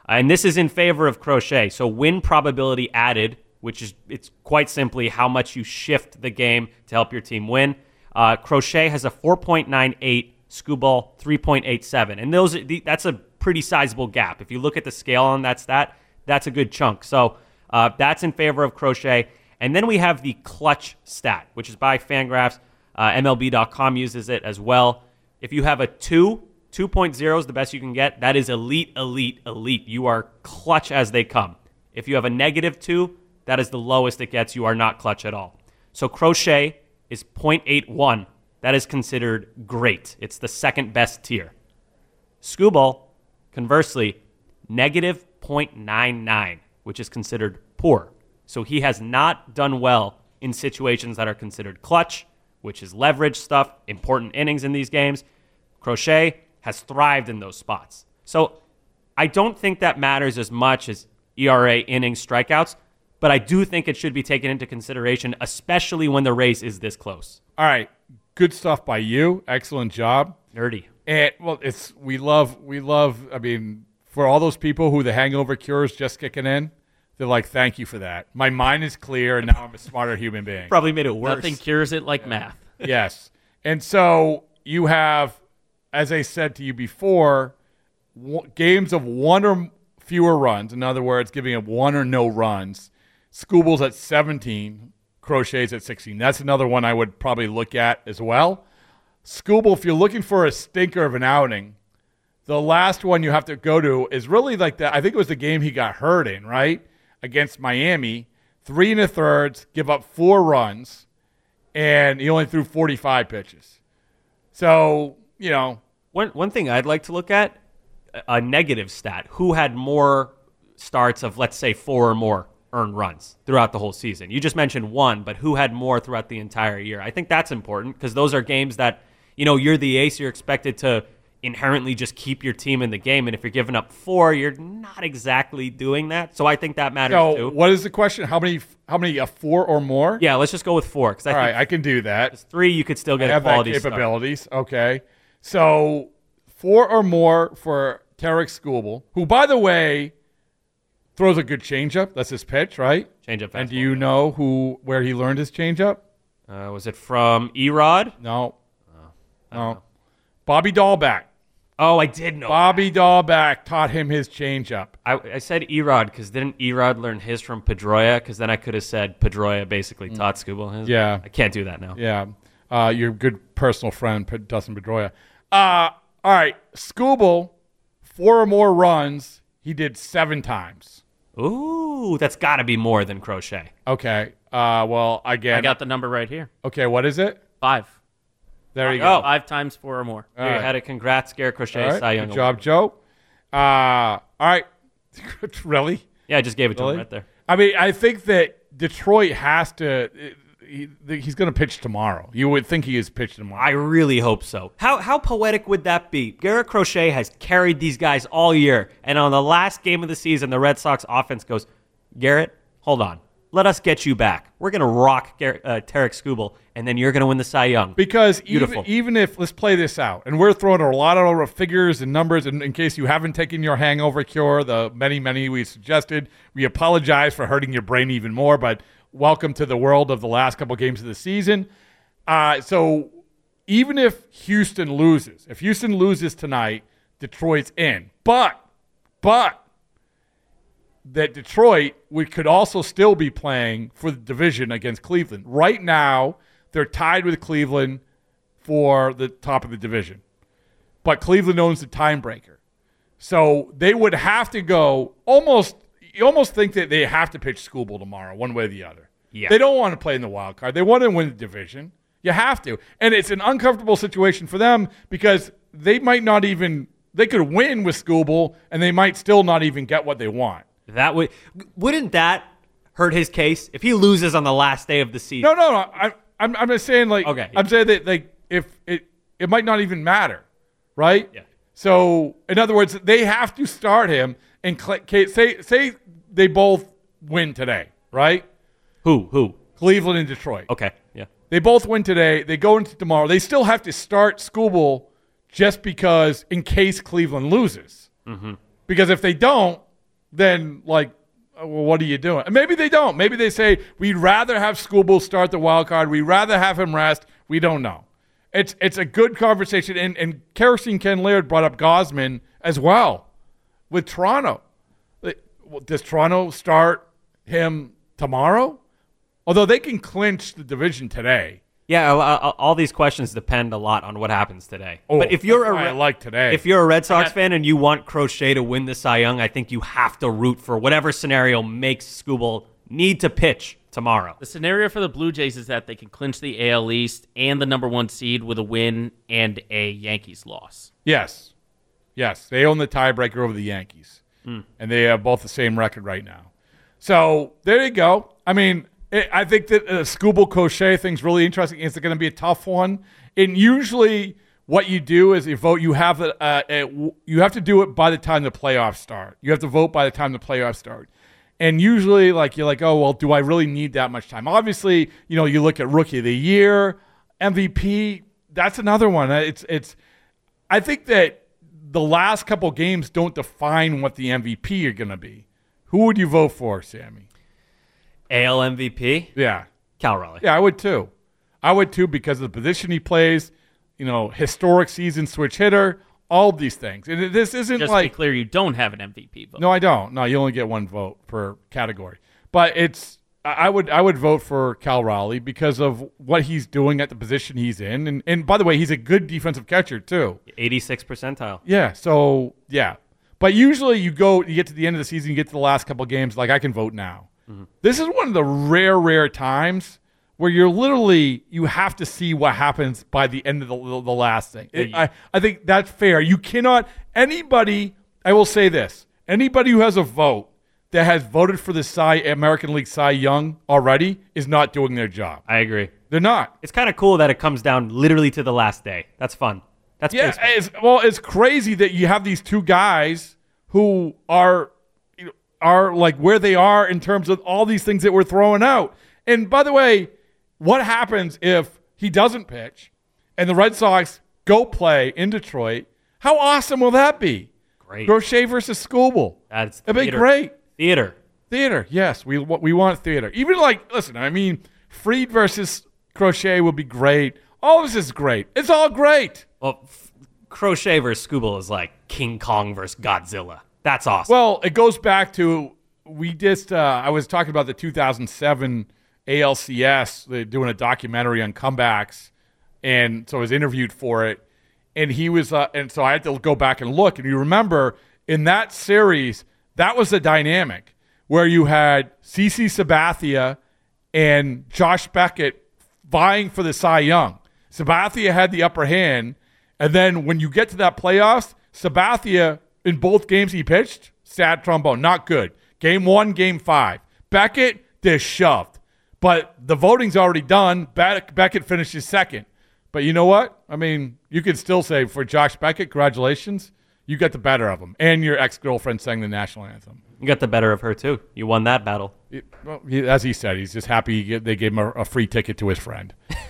And this is in favor of Crochet. So win probability added, which is it's quite simply how much you shift the game to help your team win. Uh, Crochet has a four point nine eight, Scooball three point eight seven. And those that's a pretty sizable gap. If you look at the scale on that stat, that's a good chunk. So uh, that's in favor of Crochet. And then we have the clutch stat, which is by Fangraphs. Uh, M L B dot com uses it as well. If you have a two, two point oh is the best you can get. That is elite, elite, elite. You are clutch as they come. If you have a negative two, that is the lowest it gets. You are not clutch at all. So Crochet is zero point eight one. That is considered great. It's the second best tier. Scooball, conversely, negative zero point nine nine, which is considered poor. So he has not done well in situations that are considered clutch, which is leverage stuff, important innings in these games. Crochet has thrived in those spots. So I don't think that matters as much as E R A, innings, strikeouts, but I do think it should be taken into consideration, especially when the race is this close. All right. Good stuff by you. Excellent job. Nerdy. And well, it's we love we love I mean, for all those people who the hangover cure is just kicking in, they're like, thank you for that. My mind is clear, and now I'm a smarter human being. Probably made it worse. Nothing cures it like math. Yes. And so you have, as I said to you before, w- games of one or fewer runs. In other words, giving up one or no runs. Scooball's at seventeen. Crochet's at sixteen. That's another one I would probably look at as well. Scooball, if you're looking for a stinker of an outing, the last one you have to go to is really like that. I think it was the game he got hurt in, right? Against Miami. Three and a thirds, give up four runs, and he only threw forty-five pitches. So, you know. One one thing I'd like to look at, a negative stat. Who had more starts of, let's say, four or more earned runs throughout the whole season? You just mentioned one, but who had more throughout the entire year? I think that's important because those are games that, you know, you're the ace. You're expected to inherently just keep your team in the game. And if you're giving up four, you're not exactly doing that. So I think that matters so too. What is the question? How many, how many, a four or more? Yeah, let's just go with four. Cause I All think right, I can do that. Three, you could still get I a have quality that start. capabilities. Okay. So four or more for Tarek Scooball, who, by the way, throws a good changeup. That's his pitch, right? Changeup. And do you know who where he learned his changeup? Uh, was it from Erod? No. Oh, no. Bobby Dahlback. Oh, I did know. Bobby that. Dahlback taught him his changeup. I, I said Erod because didn't Erod learn his from Pedroia? Because then I could have said Pedroia basically mm. taught Scooball his. Yeah. I can't do that now. Yeah. Uh, your good personal friend, Dustin Pedroia. Uh, all right. Scooball, four or more runs, he did seven times. Ooh, that's got to be more than Crochet. Okay. Uh, well, again. I got the number right here. Okay, what is it? Five. There you go. go. Five times four or more. There you had it. Congrats, Garrett Crochet. Right. Cy Young Good job, award. Joe. Uh, all right. really? Yeah, I just gave it really? to him right there. I mean, I think that Detroit has to he, he's going to pitch tomorrow. You would think he is pitched tomorrow. I really hope so. How how poetic would that be? Garrett Crochet has carried these guys all year, and on the last game of the season, the Red Sox offense goes, Garrett, hold on. Let us get you back. We're going to rock Garrett, uh, Tarek Scooball, and then you're going to win the Cy Young. Because Beautiful. even, even if, let's play this out, and we're throwing a lot of figures and numbers, and in case you haven't taken your hangover cure, the many, many we suggested, we apologize for hurting your brain even more, but welcome to the world of the last couple games of the season. Uh, so even if Houston loses, if Houston loses tonight, Detroit's in. But, but, that Detroit we could also still be playing for the division against Cleveland. Right now, they're tied with Cleveland for the top of the division. But Cleveland owns the tiebreaker. So they would have to go almost – you almost think that they have to pitch Scooball tomorrow, one way or the other. Yeah. They don't want to play in the wild card. They want to win the division. You have to. And it's an uncomfortable situation for them because they might not even – they could win with Scooball, and they might still not even get what they want. That would wouldn't that hurt his case if he loses on the last day of the season? No, no, no. I, I'm I'm just saying like okay. I'm saying that like if it it might not even matter, right? Yeah. So in other words, they have to start him and say say they both win today, right? Who who? Cleveland and Detroit. Okay. Yeah. They both win today. They go into tomorrow. They still have to start Scooball just because in case Cleveland loses. Mm-hmm. Because if they don't, then like, well, what are you doing? And maybe they don't. Maybe they say, we'd rather have Skubal start the wild card. We'd rather have him rest. We don't know. It's it's a good conversation. And, and Kerosene Ken Laird brought up Gosman as well with Toronto. Does Toronto start him tomorrow? Although they can clinch the division today. Yeah, uh, all these questions depend a lot on what happens today. Oh, but if you're a I like today. If you're a Red Sox fan and you want Crochet to win the Cy Young, I think you have to root for whatever scenario makes Skubal need to pitch tomorrow. The scenario for the Blue Jays is that they can clinch the A L East and the number one seed with a win and a Yankees loss. Yes. Yes, they own the tiebreaker over the Yankees. Mm. And they have both the same record right now. So there you go. I mean, I think that the Skubal Crochet thing's really interesting. It's going to be a tough one. And usually, what you do is you vote. You have a, a, you have to do it by the time the playoffs start. You have to vote by the time the playoffs start. And usually, like you're like, oh well, do I really need that much time? Obviously, you know, you look at Rookie of the Year, M V P. That's another one. It's it's. I think that the last couple games don't define what the M V P are going to be. Who would you vote for, Sammy? A L M V P? Yeah. Cal Raleigh. Yeah, I would too. I would too because of the position he plays, you know, historic season switch hitter, all of these things. And this isn't Just like... to be clear, you don't have an M V P vote. No, I don't. No, you only get one vote per category. But it's... I would I would vote for Cal Raleigh because of what he's doing at the position he's in. And, and by the way, he's a good defensive catcher too. eighty-six percentile. Yeah, so, yeah. But usually you go, you get to the end of the season, you get to the last couple of games, like I can vote now. Mm-hmm. This is one of the rare, rare times where you're literally, you have to see what happens by the end of the, the last thing. It, I, I think that's fair. You cannot, anybody, I will say this, anybody who has a vote that has voted for the Cy, American League Cy Young already is not doing their job. I agree. They're not. It's kind of cool that it comes down literally to the last day. That's fun. That's yeah. baseball. It's, well, it's crazy that you have these two guys who are are like where they are in terms of all these things that we're throwing out. And by the way, what happens if he doesn't pitch and the Red Sox go play in Detroit? How awesome will that be? Great. Crochet versus Skubal. That's It'd be theater. great. Theater. Theater. Yes, we we want theater. Even like, listen, I mean, Fried versus Crochet would be great. All of this is great. It's all great. Well, f- Crochet versus Skubal is like King Kong versus Godzilla. That's awesome. Well, it goes back to, we just, uh, I was talking about the two thousand seven A L C S, they're doing a documentary on comebacks, and so I was interviewed for it, and he was, uh, and so I had to go back and look, and you remember, in that series, that was the dynamic, where you had CeCe Sabathia and Josh Beckett vying for the Cy Young. Sabathia had the upper hand, and then when you get to that playoffs, Sabathia, in both games he pitched, sad trombone, not good. Game one, game five. Beckett, they're shoved. But the voting's already done. Be- Beckett finishes second. But you know what? I mean, you could still say for Josh Beckett, congratulations. You got the better of him. And your ex-girlfriend sang the national anthem. You got the better of her, too. You won that battle. It, well, he, as he said, he's just happy they gave him a, a free ticket to his friend.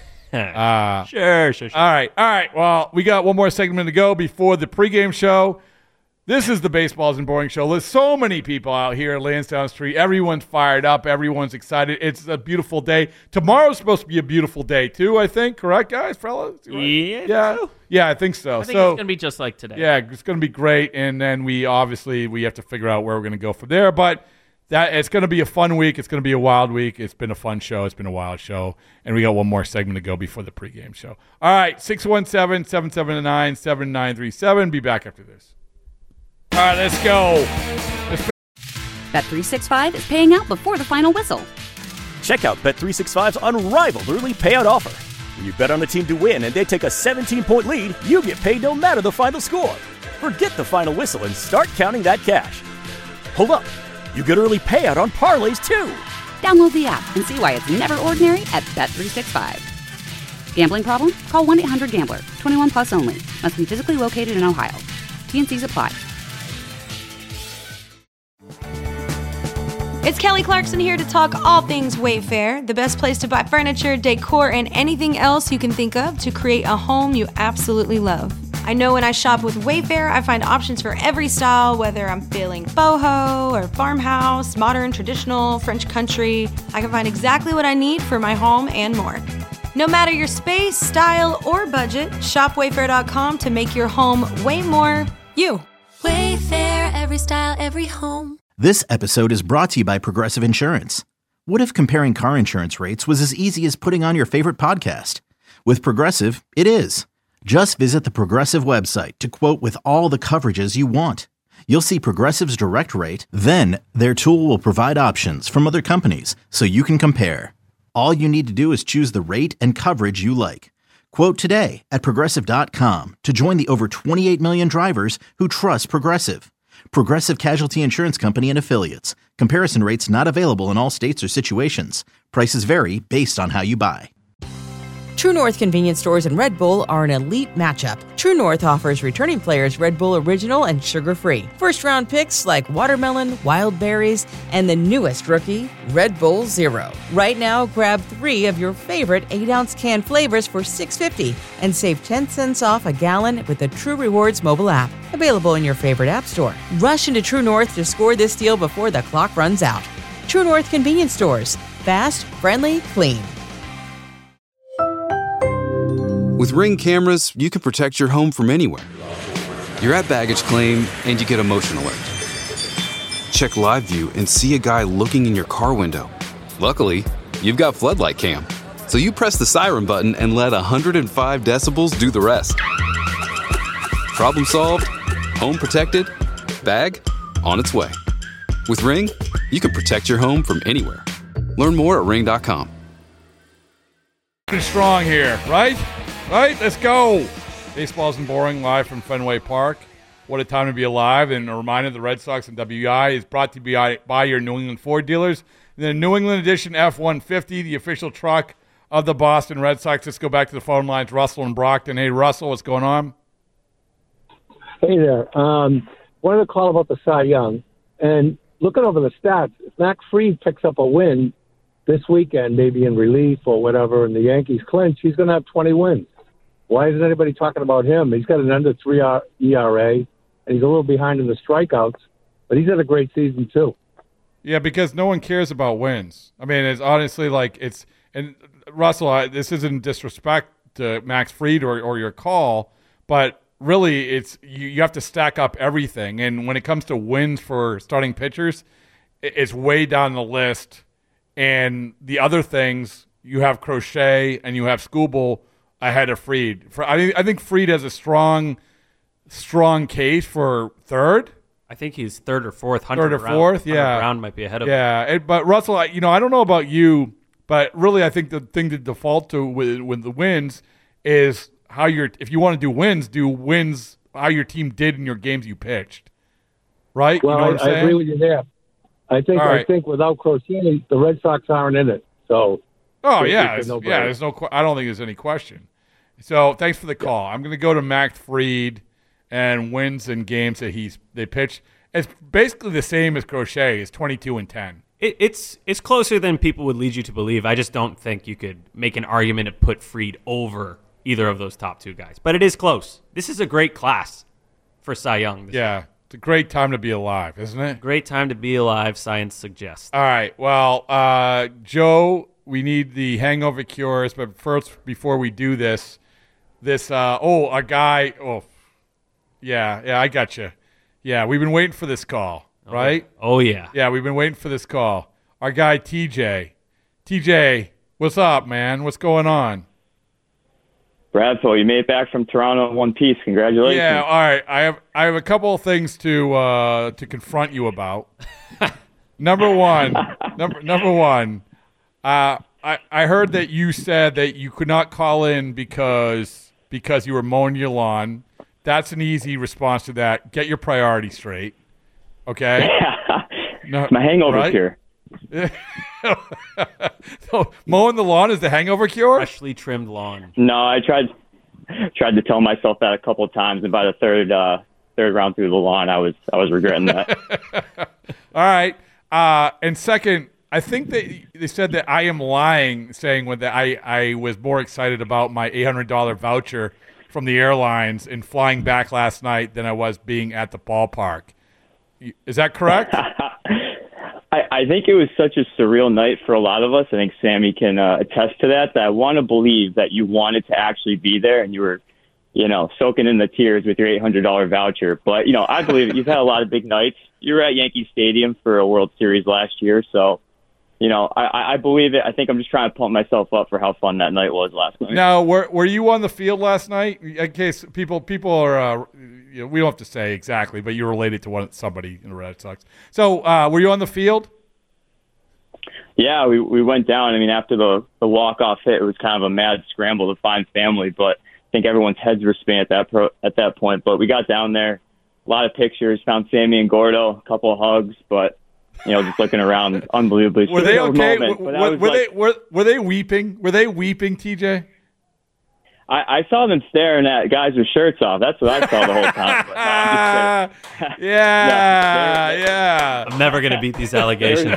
uh, sure, sure, sure. All right, all right. Well, we got one more segment to go before the pregame show. This is the Baseballs and Boring Show. There's so many people out here at Lansdowne Street. Everyone's fired up. Everyone's excited. It's a beautiful day. Tomorrow's supposed to be a beautiful day, too, I think. Correct, guys, fellas? Right? Yeah. Yeah, yeah, I think so. I think so, it's going to be just like today. Yeah, it's going to be great. And then we obviously we have to figure out where we're going to go from there. But that it's going to be a fun week. It's going to be a wild week. It's been a fun show. It's been a wild show. And we got one more segment to go before the pregame show. All right, six one seven, seven seven nine, seven nine three seven. Be back after this. All right, let's go. Let's Bet three sixty-five is paying out before the final whistle. Check out Bet three sixty-five's unrivaled early payout offer. When you bet on a team to win and they take a seventeen-point lead, you get paid no matter the final score. Forget the final whistle and start counting that cash. Hold up. You get early payout on parlays, too. Download the app and see why it's never ordinary at Bet three sixty-five. Gambling problem? Call one eight hundred gambler. twenty-one plus only. Must be physically located in Ohio. T and C's apply. It's Kelly Clarkson here to talk all things Wayfair, the best place to buy furniture, decor, and anything else you can think of to create a home you absolutely love. I know when I shop with Wayfair, I find options for every style, whether I'm feeling boho or farmhouse, modern, traditional, French country. I can find exactly what I need for my home and more. No matter your space, style, or budget, shop wayfair dot com to make your home way more you. Wayfair, every style, every home. This episode is brought to you by Progressive Insurance. What if comparing car insurance rates was as easy as putting on your favorite podcast? With Progressive, it is. Just visit the Progressive website to quote with all the coverages you want. You'll see Progressive's direct rate, then their tool will provide options from other companies so you can compare. All you need to do is choose the rate and coverage you like. Quote today at progressive dot com to join the over twenty-eight million drivers who trust Progressive. Progressive Casualty Insurance Company and Affiliates. Comparison rates not available in all states or situations. Prices vary based on how you buy. True North convenience stores and Red Bull are an elite matchup. True North offers returning players Red Bull Original and sugar-free. First-round picks like watermelon, wild berries, and the newest rookie, Red Bull Zero. Right now, grab three of your favorite eight-ounce can flavors for six dollars and fifty cents and save ten cents off a gallon with the True Rewards mobile app. Available in your favorite app store. Rush into True North to score this deal before the clock runs out. True North convenience stores. Fast, friendly, clean. With Ring cameras, you can protect your home from anywhere. You're at baggage claim and you get a motion alert. Check live view and see a guy looking in your car window. Luckily, you've got floodlight cam, so you press the siren button and let one hundred five decibels do the rest. Problem solved, home protected, bag on its way. With Ring, you can protect your home from anywhere. Learn more at ring dot com. Strong here, right? Right, let's go. Baseball's and Boring live from Fenway Park. What a time to be alive. And a reminder, the Red Sox and W I is brought to you by, by your New England Ford dealers. The New England Edition F one fifty, the official truck of the Boston Red Sox. Let's go back to the phone lines. Russell and Brockton. Hey, Russell, what's going on? Hey there. Um, wanted to call about the Cy Young. And looking over the stats, if Max Fried picks up a win this weekend, maybe in relief or whatever, and the Yankees clinch, he's going to have twenty wins. Why isn't anybody talking about him? He's got an under three E R A, and he's a little behind in the strikeouts, but he's had a great season too. Yeah, because no one cares about wins. I mean, it's honestly like it's – and Russell, I, this isn't disrespect to Max Fried or, or your call, but really it's you, you have to stack up everything. And when it comes to wins for starting pitchers, it, it's way down the list. And the other things, you have Crochet and you have Skubal ahead of Fried. For, I, I think Fried has a strong, strong case for third. I think he's third or fourth. Hunter Third or Brown, fourth, Hunter yeah. Brown might be ahead of him. Yeah, it, but Russell, I, you know, I don't know about you, but really I think the thing to default to with, with the wins is how your if you want to do wins, do wins how your team did in your games you pitched. Right? Well, you know what I, I'm I saying? agree with you there. I think All right. I think without Crochet, the Red Sox aren't in it. So Oh it's yeah, a it's- no-brainer. yeah. There's no. que- I don't think there's any question. So thanks for the call. I'm going to go to Max Fried and wins in games that he's they pitched. It's basically the same as Crochet. It's twenty-two and ten. It, it's it's closer than people would lead you to believe. I just don't think you could make an argument to put Fried over either of those top two guys. But it is close. This is a great class for Cy Young. this Yeah, it's a great time to be alive, isn't it? Great time to be alive, science suggests. All right. Well, uh, Joe, we need the hangover cures, but first, before we do this, this uh, oh, a guy. Oh, yeah, yeah, I got you. Yeah, we've been waiting for this call, right? Oh, yeah. Yeah, we've been waiting for this call. Our guy T J. T J, what's up, man? What's going on? Bradford, you made it back from Toronto in one piece. Congratulations. Yeah, all right. I have I have a couple of things to uh, to confront you about. number one, number number one. Uh, I I heard that you said that you could not call in because because you were mowing your lawn. That's an easy response to that. Get your priorities straight. Okay. No, My hangover right? cure. So mowing the lawn is the hangover cure? Freshly trimmed lawn. No, I tried tried to tell myself that a couple of times, and by the third uh, third round through the lawn, I was I was regretting that. All right. Uh, and second, I think that they said that I am lying, saying that I, I was more excited about my eight hundred dollars voucher from the airlines and flying back last night than I was being at the ballpark. Is that correct? I, I think it was such a surreal night for a lot of us. I think Sammy can uh, attest to that, that I want to believe that you wanted to actually be there and you were, you know, soaking in the tears with your eight hundred dollars voucher. But, you know, I believe it. You've had a lot of big nights. You were at Yankee Stadium for a World Series last year, so you know, I, I believe it. I think I'm just trying to pump myself up for how fun that night was last night. Now, were were you on the field last night? In case people people are, uh, you know, we don't have to say exactly, but you're related to one somebody in the Red Sox. So, uh, were you on the field? Yeah, we we went down. I mean, after the the walk off hit, it was kind of a mad scramble to find family, but I think everyone's heads were spinning at that pro, at that point. But we got down there, a lot of pictures, found Sammy and Gordo, a couple of hugs, but. You know, just looking around, unbelievably. Were they okay? Moment, were were, were like, they were, were they weeping? Were they weeping, T J? I, I saw them staring at guys with shirts off. That's what I saw the whole time. But, no, yeah, yeah, no, yeah. I'm never going to beat these allegations.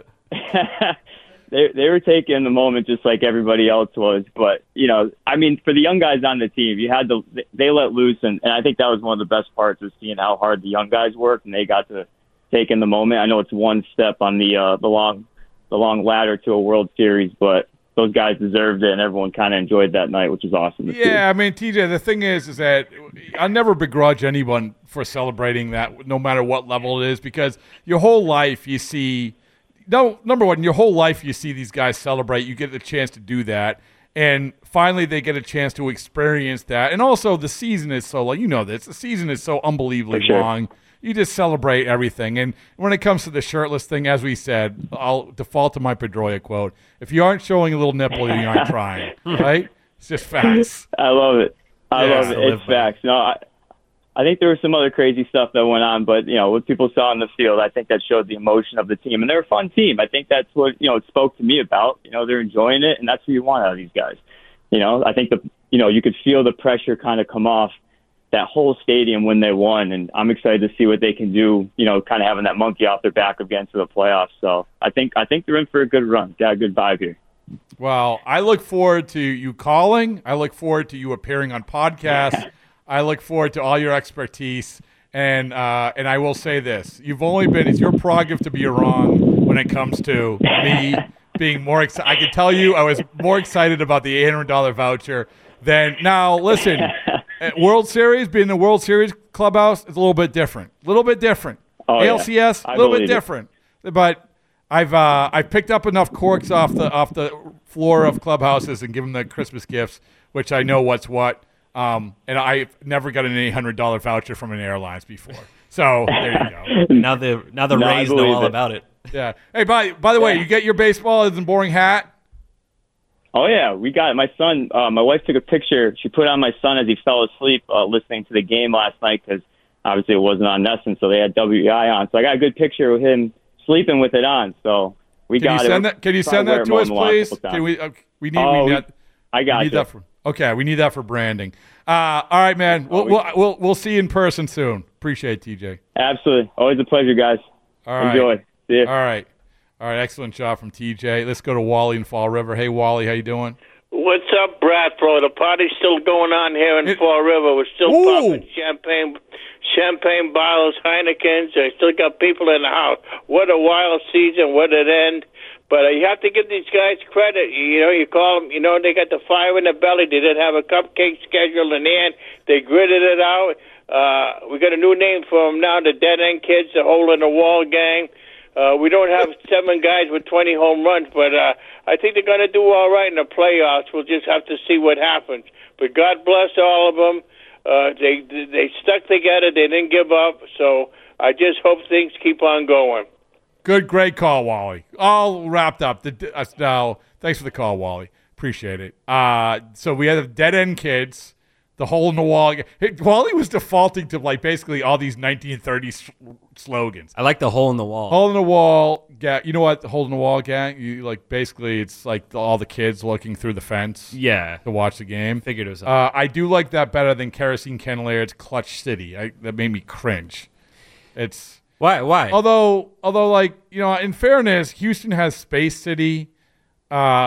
they they were taking the moment just like everybody else was. But, you know, I mean, for the young guys on the team, you had to, they let loose. And, and I think that was one of the best parts of seeing how hard the young guys worked and they got to take in the moment. I know it's one step on the uh, the long the long ladder to a World Series, but those guys deserved it, and everyone kind of enjoyed that night, which is awesome to yeah, see. I mean, T J, the thing is, is that I never begrudge anyone for celebrating that, no matter what level it is, because your whole life you see, no, number one, your whole life you see these guys celebrate. You get the chance to do that, and finally they get a chance to experience that. And also, the season is so long. You know this. The season is so unbelievably sure. long. You just celebrate everything. And when it comes to the shirtless thing, as we said, I'll default to my Pedroia quote. If you aren't showing a little nipple, you aren't trying, right? It's just facts. I love it. I Yeah, love it. I It's facts. No, I, I think there was some other crazy stuff that went on, but, you know, what people saw on the field, I think that showed the emotion of the team. And they're a fun team. I think that's what, you know, it spoke to me about. You know, they're enjoying it, and that's what you want out of these guys. You know, I think, the you know, you could feel the pressure kind of come off that whole stadium when they won, and I'm excited to see what they can do, you know, kind of having that monkey off their back again to the playoffs. So I think I think they're in for a good run. Got a good vibe here. Well, I look forward to you calling. I look forward to you appearing on podcasts. I look forward to all your expertise. And uh, and I will say this. You've only been – it's your prerogative to be wrong when it comes to me being more excited. I can tell you I was more excited about the eight hundred dollars voucher than – now, listen – World Series, being the World Series clubhouse, is a little bit different. A little bit different. Oh, A L C S, yeah. a little bit it. different. But I've uh, I've picked up enough corks off the off the floor of clubhouses and given them the Christmas gifts, which I know what's what. Um, and I've never got an eight hundred dollars voucher from an airlines before. So there you go. Now the now the No, Rays I know believe all it. about it. Yeah. Hey, by by the way, you get your baseball as a boring hat. Oh, yeah, we got it. My son, uh, my wife took a picture. She put it on my son as he fell asleep uh, listening to the game last night because obviously it wasn't on Nesson, so they had W E I on. So I got a good picture of him sleeping with it on. So we Can got you it. send that? Can you send that to us, please? Can we? Uh, we need. Oh, we we- need I got we need you. that for. Okay, we need that for branding. Uh, all right, man. We'll, Oh, we- we'll we'll we'll see you in person soon. Appreciate it, T J. Absolutely. Always a pleasure, guys. All right. Enjoy. See ya. All right. All right. Excellent job from T J. Let's go to Wally in Fall River. Hey, Wally, how you doing? What's up, Bradford? The party's still going on here in It- Fall River. We're still Ooh. popping champagne, champagne bottles, Heinekens. I still got people in the house. What a wild season! What an end! But uh, you have to give these guys credit. You know, you call them. You know, they got the fire in their belly. They didn't have a cupcake schedule in hand. They gritted it out. Uh, we got a new name for them now: the Dead End Kids, the Hole in the Wall Gang. Uh, we don't have seven guys with twenty home runs, but uh, I think they're going to do all right in the playoffs. We'll just have to see what happens. But God bless all of them. Uh, they they stuck together. They didn't give up. So I just hope things keep on going. Good, great call, Wally. All wrapped up. The, uh, now, thanks for the call, Wally. Appreciate it. Uh, so we had the Dead End Kids, the Hole in the Wall. Hey, Wally was defaulting to like basically all these nineteen thirties slogans. I like the hole in the wall. Hole in the Wall, gang. You know what? The Hole in the Wall gang. You like basically it's like all the kids looking through the fence. Yeah. To watch the game. Figured it was. Uh, I do like that better than Kerosene Ken Laird's Clutch City. I, that made me cringe. It's why? Why? Although, although, like you know, in fairness, Houston has Space City. Uh,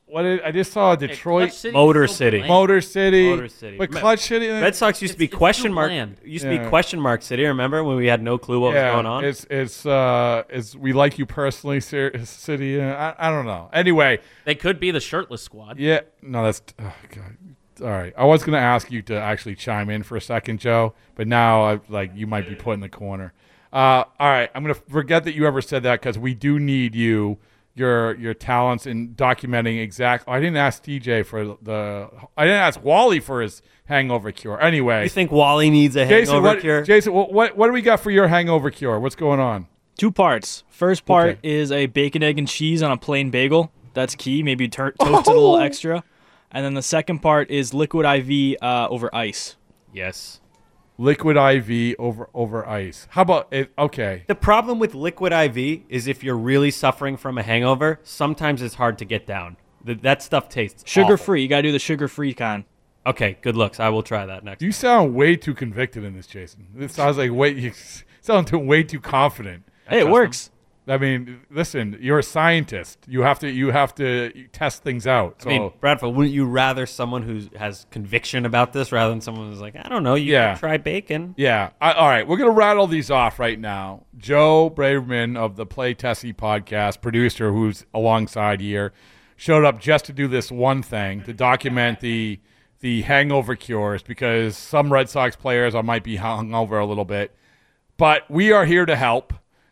What did, I just saw Detroit. City Motor City. Motor City. Motor City. But Clutch City. Red Sox used to be it's question too mark. bland. Used to Yeah. be question mark City. Remember when we had no clue what yeah, was going on? It's it's uh it's we like you personally, Sir- City. Uh, I I don't know. Anyway, They could be the shirtless squad. yeah. No, that's oh god. All right. I was gonna ask you to actually chime in for a second, Joe, but now I like you might be put in the corner. Uh, all right. I'm gonna forget that you ever said that because we do need you. Your your talents in documenting exact. I didn't ask T J for the. I didn't ask Wally for his hangover cure. Anyway, You think Wally needs a Jason, hangover what, cure? Jason, what, what what do we got for your hangover cure? What's going on? Two parts. First part Okay. is a bacon, egg, and cheese on a plain bagel. That's key. Maybe tur- toast it a little Oh! extra. And then the second part is liquid I V uh, over ice. Yes. Liquid I V over over ice. How about it? Okay. The problem with liquid I V is if you're really suffering from a hangover, sometimes it's hard to get down. Th- that stuff tastes Sugar awful. free. You gotta do the sugar free kind. Okay, good looks. I will try that next. You sound way too convicted in this, Jason. This sounds like way you sound too, way too confident. Hey, it trust works. I mean, listen, you're a scientist. You have to you have to test things out. So I mean, Bradford, wouldn't you rather someone who has conviction about this rather than someone who's like, I don't know, you Yeah. can try bacon? yeah. I, all right, we're gonna rattle these off right now. Joe Braverman of the Play Tessie podcast, producer who's alongside here, showed up just to do this one thing to document the the hangover cures because some Red Sox players I might be hungover a little bit, but we are here to help.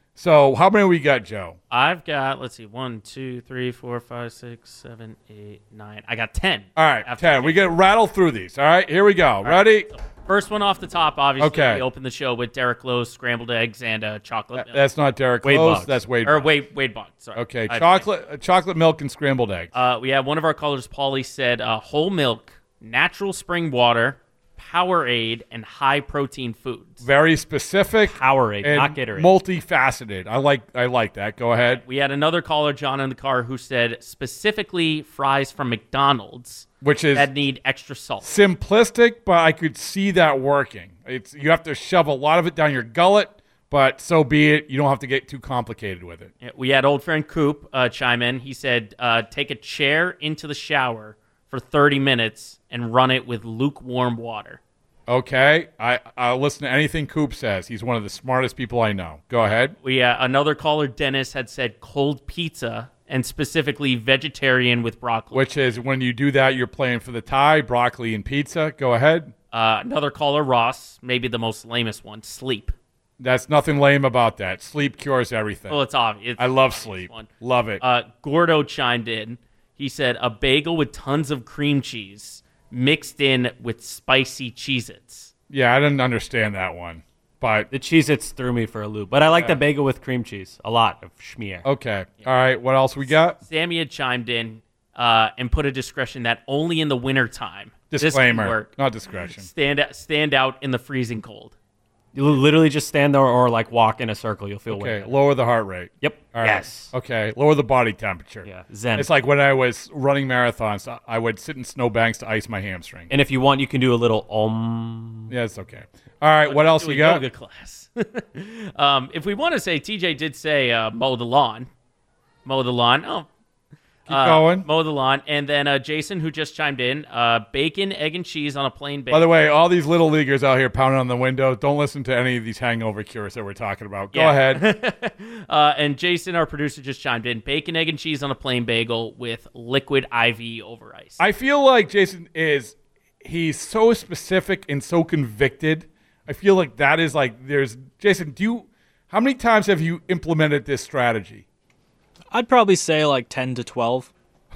So how many we got, Joe? I've got, let's see, one, two, three, four, five, six, seven, eight, nine. I got ten. All right, After ten. We get rattle through these. All right, here we go. Ready? So first one off the top, obviously. Okay. We opened the show with Derek Lowe's scrambled eggs and uh, chocolate. milk. That's not Derek Wade Close. Boggs. That's Wade. Or Boggs. Wade, Wade Boggs, sorry. Okay, I- chocolate, uh, chocolate milk and scrambled eggs. Uh, we have one of our callers, Paulie, said uh, whole milk, natural spring water, Powerade, and high-protein foods. Very specific. Powerade, and not Gatorade. multifaceted. I like. I like that. Go ahead. We had another caller, John, in the car, who said specifically fries from McDonald's Which is that need extra salt. simplistic, but I could see that working. It's you have to shove a lot of it down your gullet, but so be it. You don't have to get too complicated with it. Yeah, we had old friend Coop uh, chime in. He said, uh, take a chair into the shower for thirty minutes and run it with lukewarm water. Okay, I I'll listen to anything Coop says. He's one of the smartest people I know. Go ahead. We uh, another caller, Dennis, had said cold pizza and specifically vegetarian with broccoli. Which is when you do that, you're playing for the tie. Broccoli and pizza. Go ahead. Uh, another caller, Ross, maybe the most lamest one, sleep. That's nothing lame about that. Sleep cures everything. Well, it's obvious. I love sleep. One. Love it. Uh, Gordo chimed in. He said a bagel with tons of cream cheese mixed in with spicy Cheez-Its. Yeah, I didn't understand that one. But The Cheez-Its threw me for a loop. But I like Yeah. the bagel with cream cheese. A lot of schmear. okay. All right. What else we got? Sammy had chimed in uh, and put a discretion that only in the wintertime. Disclaimer. This can work. Not discretion. Stand, stand out in the freezing cold. You literally just stand there or like walk in a circle. You'll feel Okay. way. Lower the heart rate. Yep. All right. Yes. Okay. Lower the body temperature. Yeah. Zen. It's like when I was running marathons, I would sit in snowbanks to ice my hamstring. And if you want, you can do a little om. Yeah, it's okay. All right. What else Do a you got? yoga class. um, if we want to say, T J did say uh, mow the lawn. Mow the lawn. Oh. Keep Uh, going. Mow the lawn. And then uh, Jason, who just chimed in, uh, bacon, egg, and cheese on a plain By bagel. the way, all these little leaguers out here pounding on the window, don't listen to any of these hangover cures that we're talking about. Go Yeah. ahead. uh, and Jason, our producer, just chimed in. Bacon, egg, and cheese on a plain bagel with liquid I V over ice. I feel like Jason is he's so specific and so convicted. I feel like that is like there's Jason, do you how many times have you implemented this strategy? I'd probably say like ten to twelve.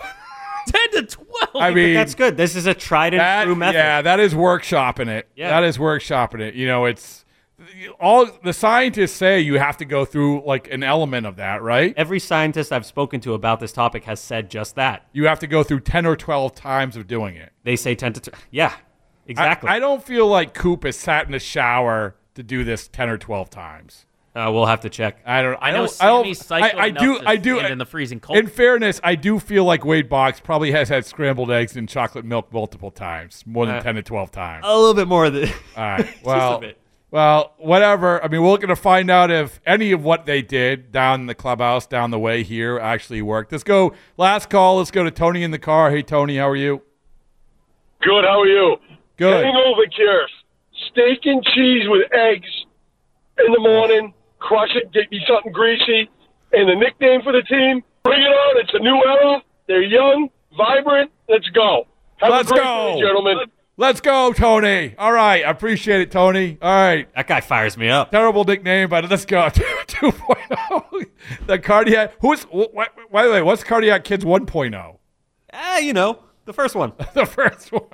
ten to twelve. I mean, That's good. This is a tried and that, true method. yeah, that is workshopping it. Yeah. That is workshopping it. You know, it's all the scientists say you have to go through like an element of that, right? Every scientist I've spoken to about this topic has said just that. You have to go through ten or twelve times of doing it. They say ten to twelve. Yeah, exactly. I, I don't feel like Coop has sat in the shower to do this ten or twelve times. Uh, we'll have to check. I don't. I I know don't. I, don't, Sammy's cycled I, I enough do. to I do. stand in the freezing cold. In fairness, I do feel like Wade Boggs probably has had scrambled eggs and chocolate milk multiple times, more than Uh, ten to twelve times. A little bit more than. All right. Just Well, a bit. Well, whatever. I mean, we're going to find out if any of what they did down in the clubhouse, down the way here, actually worked. Let's go. Last call. Let's go to Tony in the car. Hey, Tony, how are you? Good. How are you? Good. Hangover cures. Steak and cheese with eggs in the morning. Crush it. Get me something greasy. And the nickname for the team, bring it on. It's a new era. They're young, vibrant. Let's go. Have Let's a great go. day, gentlemen. Let's go, Tony. All right. I appreciate it, Tony. All right. That guy fires me up. Terrible nickname, but let's go. two point oh. The cardiac. Who's, by the way, what's Cardiac Kids one point oh? Eh, you know, the first one. The first one.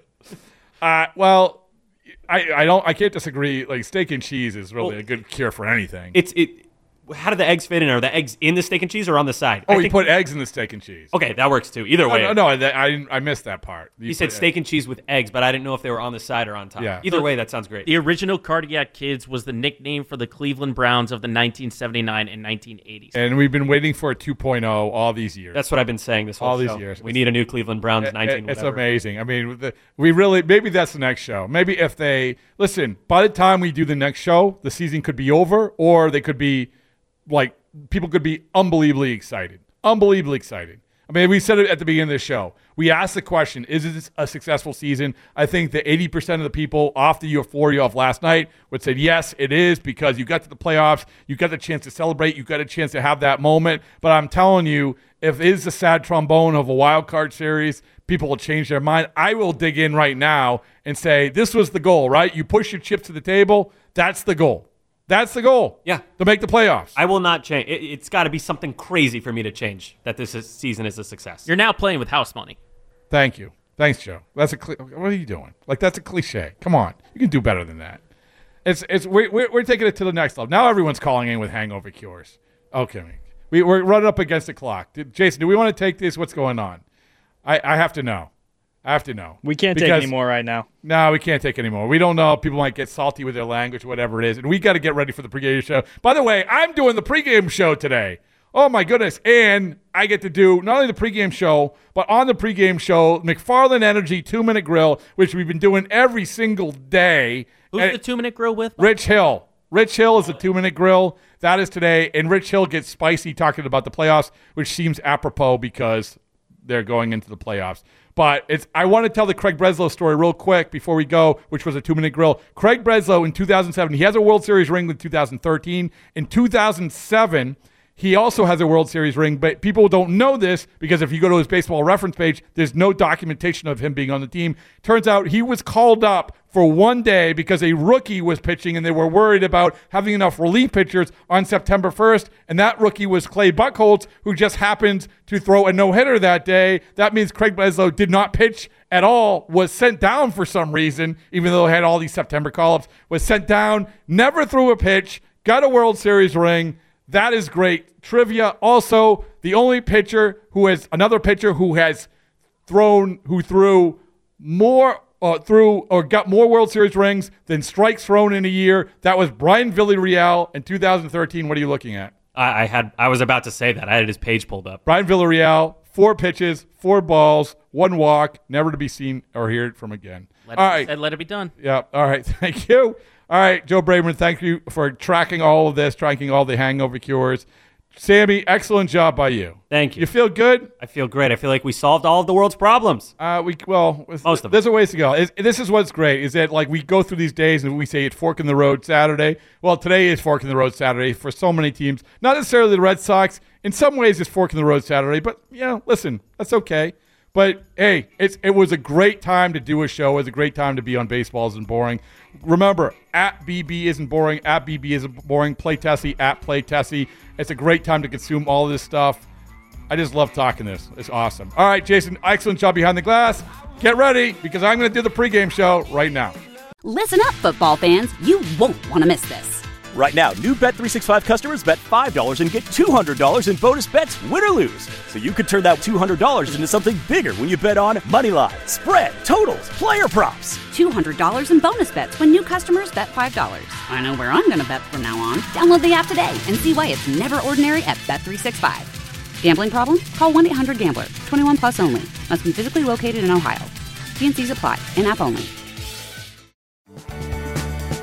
Uh, well, I, I don't. I can't disagree. Like, steak and cheese is really Well, a good cure for anything. It's it. How do the eggs fit in? Are the eggs in the steak and cheese or on the side? Oh, I you think- put eggs in the steak and cheese. Okay, that works too. Either No, way. no, no, that- I I missed that part. You, You said put steak and cheese with eggs, but I didn't know if they were on the side or on top. Yeah. Either So way, that sounds great. The original Cardiac Kids was the nickname for the Cleveland Browns of the nineteen seventy-nine and nineteen eighties. And we've been waiting for a two point oh all these years. That's what I've been saying this whole all these show. years. We need a new Cleveland Browns It- nineteen. It's whatever. amazing. I mean, the, we really maybe that's the next show. Maybe if they listen, by the time we do the next show, the season could be over, or they could be like people could be unbelievably excited, unbelievably excited. I mean, we said it at the beginning of the show. We asked the question: is this a successful season? I think that eighty percent of the people off the euphoria of last night would say yes, it is, because you got to the playoffs, you got the chance to celebrate, you got a chance to have that moment. But I'm telling you, if it is a sad trombone of a wild card series, people will change their mind. I will dig in right now and say this was the goal, right? You push your chips to the table. That's the goal. That's the goal. Yeah. To make the playoffs. I will not change. It, it's got to be something crazy for me to change that this is, season is a success. You're now playing with house money. Thank you. Thanks, Joe. That's a cli- what are you doing? Like, that's a cliche. Come on. You can do better than that. It's it's we're, we're, we're taking it to the next level. Now everyone's calling in with hangover cures. Okay. We, we're running up against the clock. Did, Jason, do we want to take this? What's going on? I, I have to know. I have to know. We can't take Because- any more right now. No, we can't take any more. We don't know. People might get salty with their language, whatever it is. And we got to get ready for the pregame show. By the way, I'm doing the pregame show today. Oh, my goodness. And I get to do not only the pregame show, but on the pregame show, McFarland Energy two-minute grill, which we've been doing every single day. Who's And the two-minute grill with? Rich Hill. Rich Hill is a two-minute grill. That is today. And Rich Hill gets spicy talking about the playoffs, which seems apropos because they're going into the playoffs. But it's. I want to tell the Craig Breslow story real quick before we go, which was a two-minute grill. Craig Breslow in two thousand seven, he has a World Series ring in two thousand thirteen. In two thousand seven, he also has a World Series ring, but people don't know this because if you go to his baseball reference page, there's no documentation of him being on the team. Turns out he was called up for one day because a rookie was pitching and they were worried about having enough relief pitchers on September first, and that rookie was Clay Buchholz, who just happened to throw a no-hitter that day. That means Craig Breslow did not pitch at all, was sent down for some reason, even though he had all these September call-ups, was sent down, never threw a pitch, got a World Series ring. That is great. Trivia. Also, the only pitcher who has another pitcher who has thrown, who threw more, uh, threw or got more World Series rings than strikes thrown in a year. That was Brian Villarreal in two thousand thirteen. What are you looking at? I, I had. I was about to say that. I had his page pulled up. Brian Villarreal, four pitches, four balls, one walk, never to be seen or heard from again. Let all it, right. said, let it be done. Yeah. All right. Thank you. All right, Joe Braverman, thank you for tracking all of this, tracking all the hangover cures. Sammy, excellent job by you. Thank you. You feel good? I feel great. I feel like we solved all of the world's problems. Uh, we well, Most of there's a ways to go. It's, this is what's great is that like we go through these days and we say it's fork in the road Saturday. Well, today is fork in the road Saturday for so many teams. Not necessarily the Red Sox. In some ways, it's fork in the road Saturday. But you know, listen, that's okay. But hey, it's it was a great time to do a show. It was a great time to be on Baseball Isn't Boring. Remember, at B B Isn't Boring, at B B Isn't Boring, Play Tessie, at Play Tessie. It's a great time to consume all of this stuff. I just love talking this. It's awesome. All right, Jason, excellent job behind the glass. Get ready because I'm going to do the pregame show right now. Listen up, football fans. You won't want to miss this. Right now, new Bet three sixty-five customers bet five dollars and get two hundred dollars in bonus bets, win or lose. So you could turn that two hundred dollars into something bigger when you bet on money line, spread, totals, player props. two hundred dollars in bonus bets when new customers bet five dollars. I know where I'm going to bet from now on. Download the app today and see why it's never ordinary at Bet three sixty-five. Gambling problem? Call one eight hundred gambler. twenty-one plus only. Must be physically located in Ohio. T and C's apply. In-app only.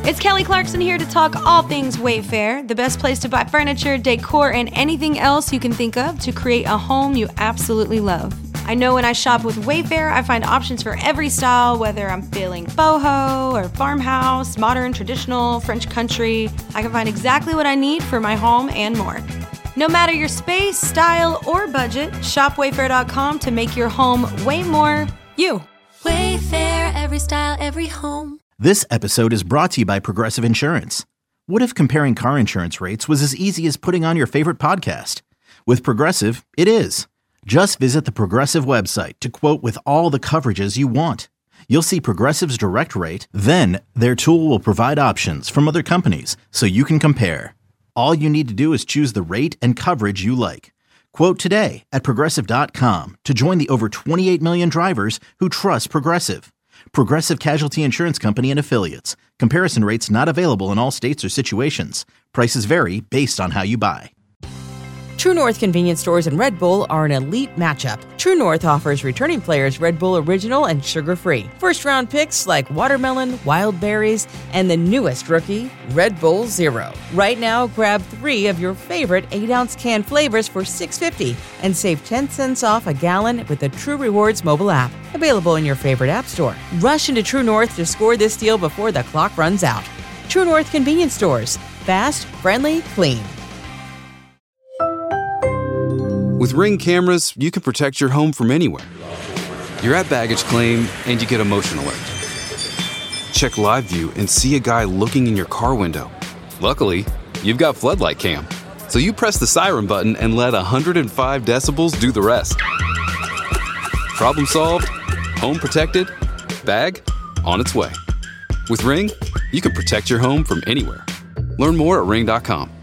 It's Kelly Clarkson here to talk all things Wayfair, the best place to buy furniture, decor, and anything else you can think of to create a home you absolutely love. I know when I shop with Wayfair, I find options for every style, whether I'm feeling boho or farmhouse, modern, traditional, French country. I can find exactly what I need for my home and more. No matter your space, style, or budget, shop wayfair dot com to make your home way more you. Wayfair, every style, every home. This episode is brought to you by Progressive Insurance. What if comparing car insurance rates was as easy as putting on your favorite podcast? With Progressive, it is. Just visit the Progressive website to quote with all the coverages you want. You'll see Progressive's direct rate, then their tool will provide options from other companies so you can compare. All you need to do is choose the rate and coverage you like. Quote today at progressive dot com to join the over twenty-eight million drivers who trust Progressive. Progressive Casualty Insurance Company and Affiliates. Comparison rates not available in all states or situations. Prices vary based on how you buy. True North convenience stores and Red Bull are an elite matchup. True North offers returning players Red Bull Original and sugar-free. First-round picks like watermelon, wild berries, and the newest rookie, Red Bull Zero. Right now, grab three of your favorite eight-ounce can flavors for six dollars and fifty cents and save ten cents off a gallon with the True Rewards mobile app. Available in your favorite app store. Rush into True North to score this deal before the clock runs out. True North convenience stores. Fast, friendly, clean. With Ring cameras, you can protect your home from anywhere. You're at baggage claim and you get a motion alert. Check live view and see a guy looking in your car window. Luckily, you've got floodlight cam. So you press the siren button and let one hundred five decibels do the rest. Problem solved, home protected, bag on its way. With Ring, you can protect your home from anywhere. Learn more at ring dot com.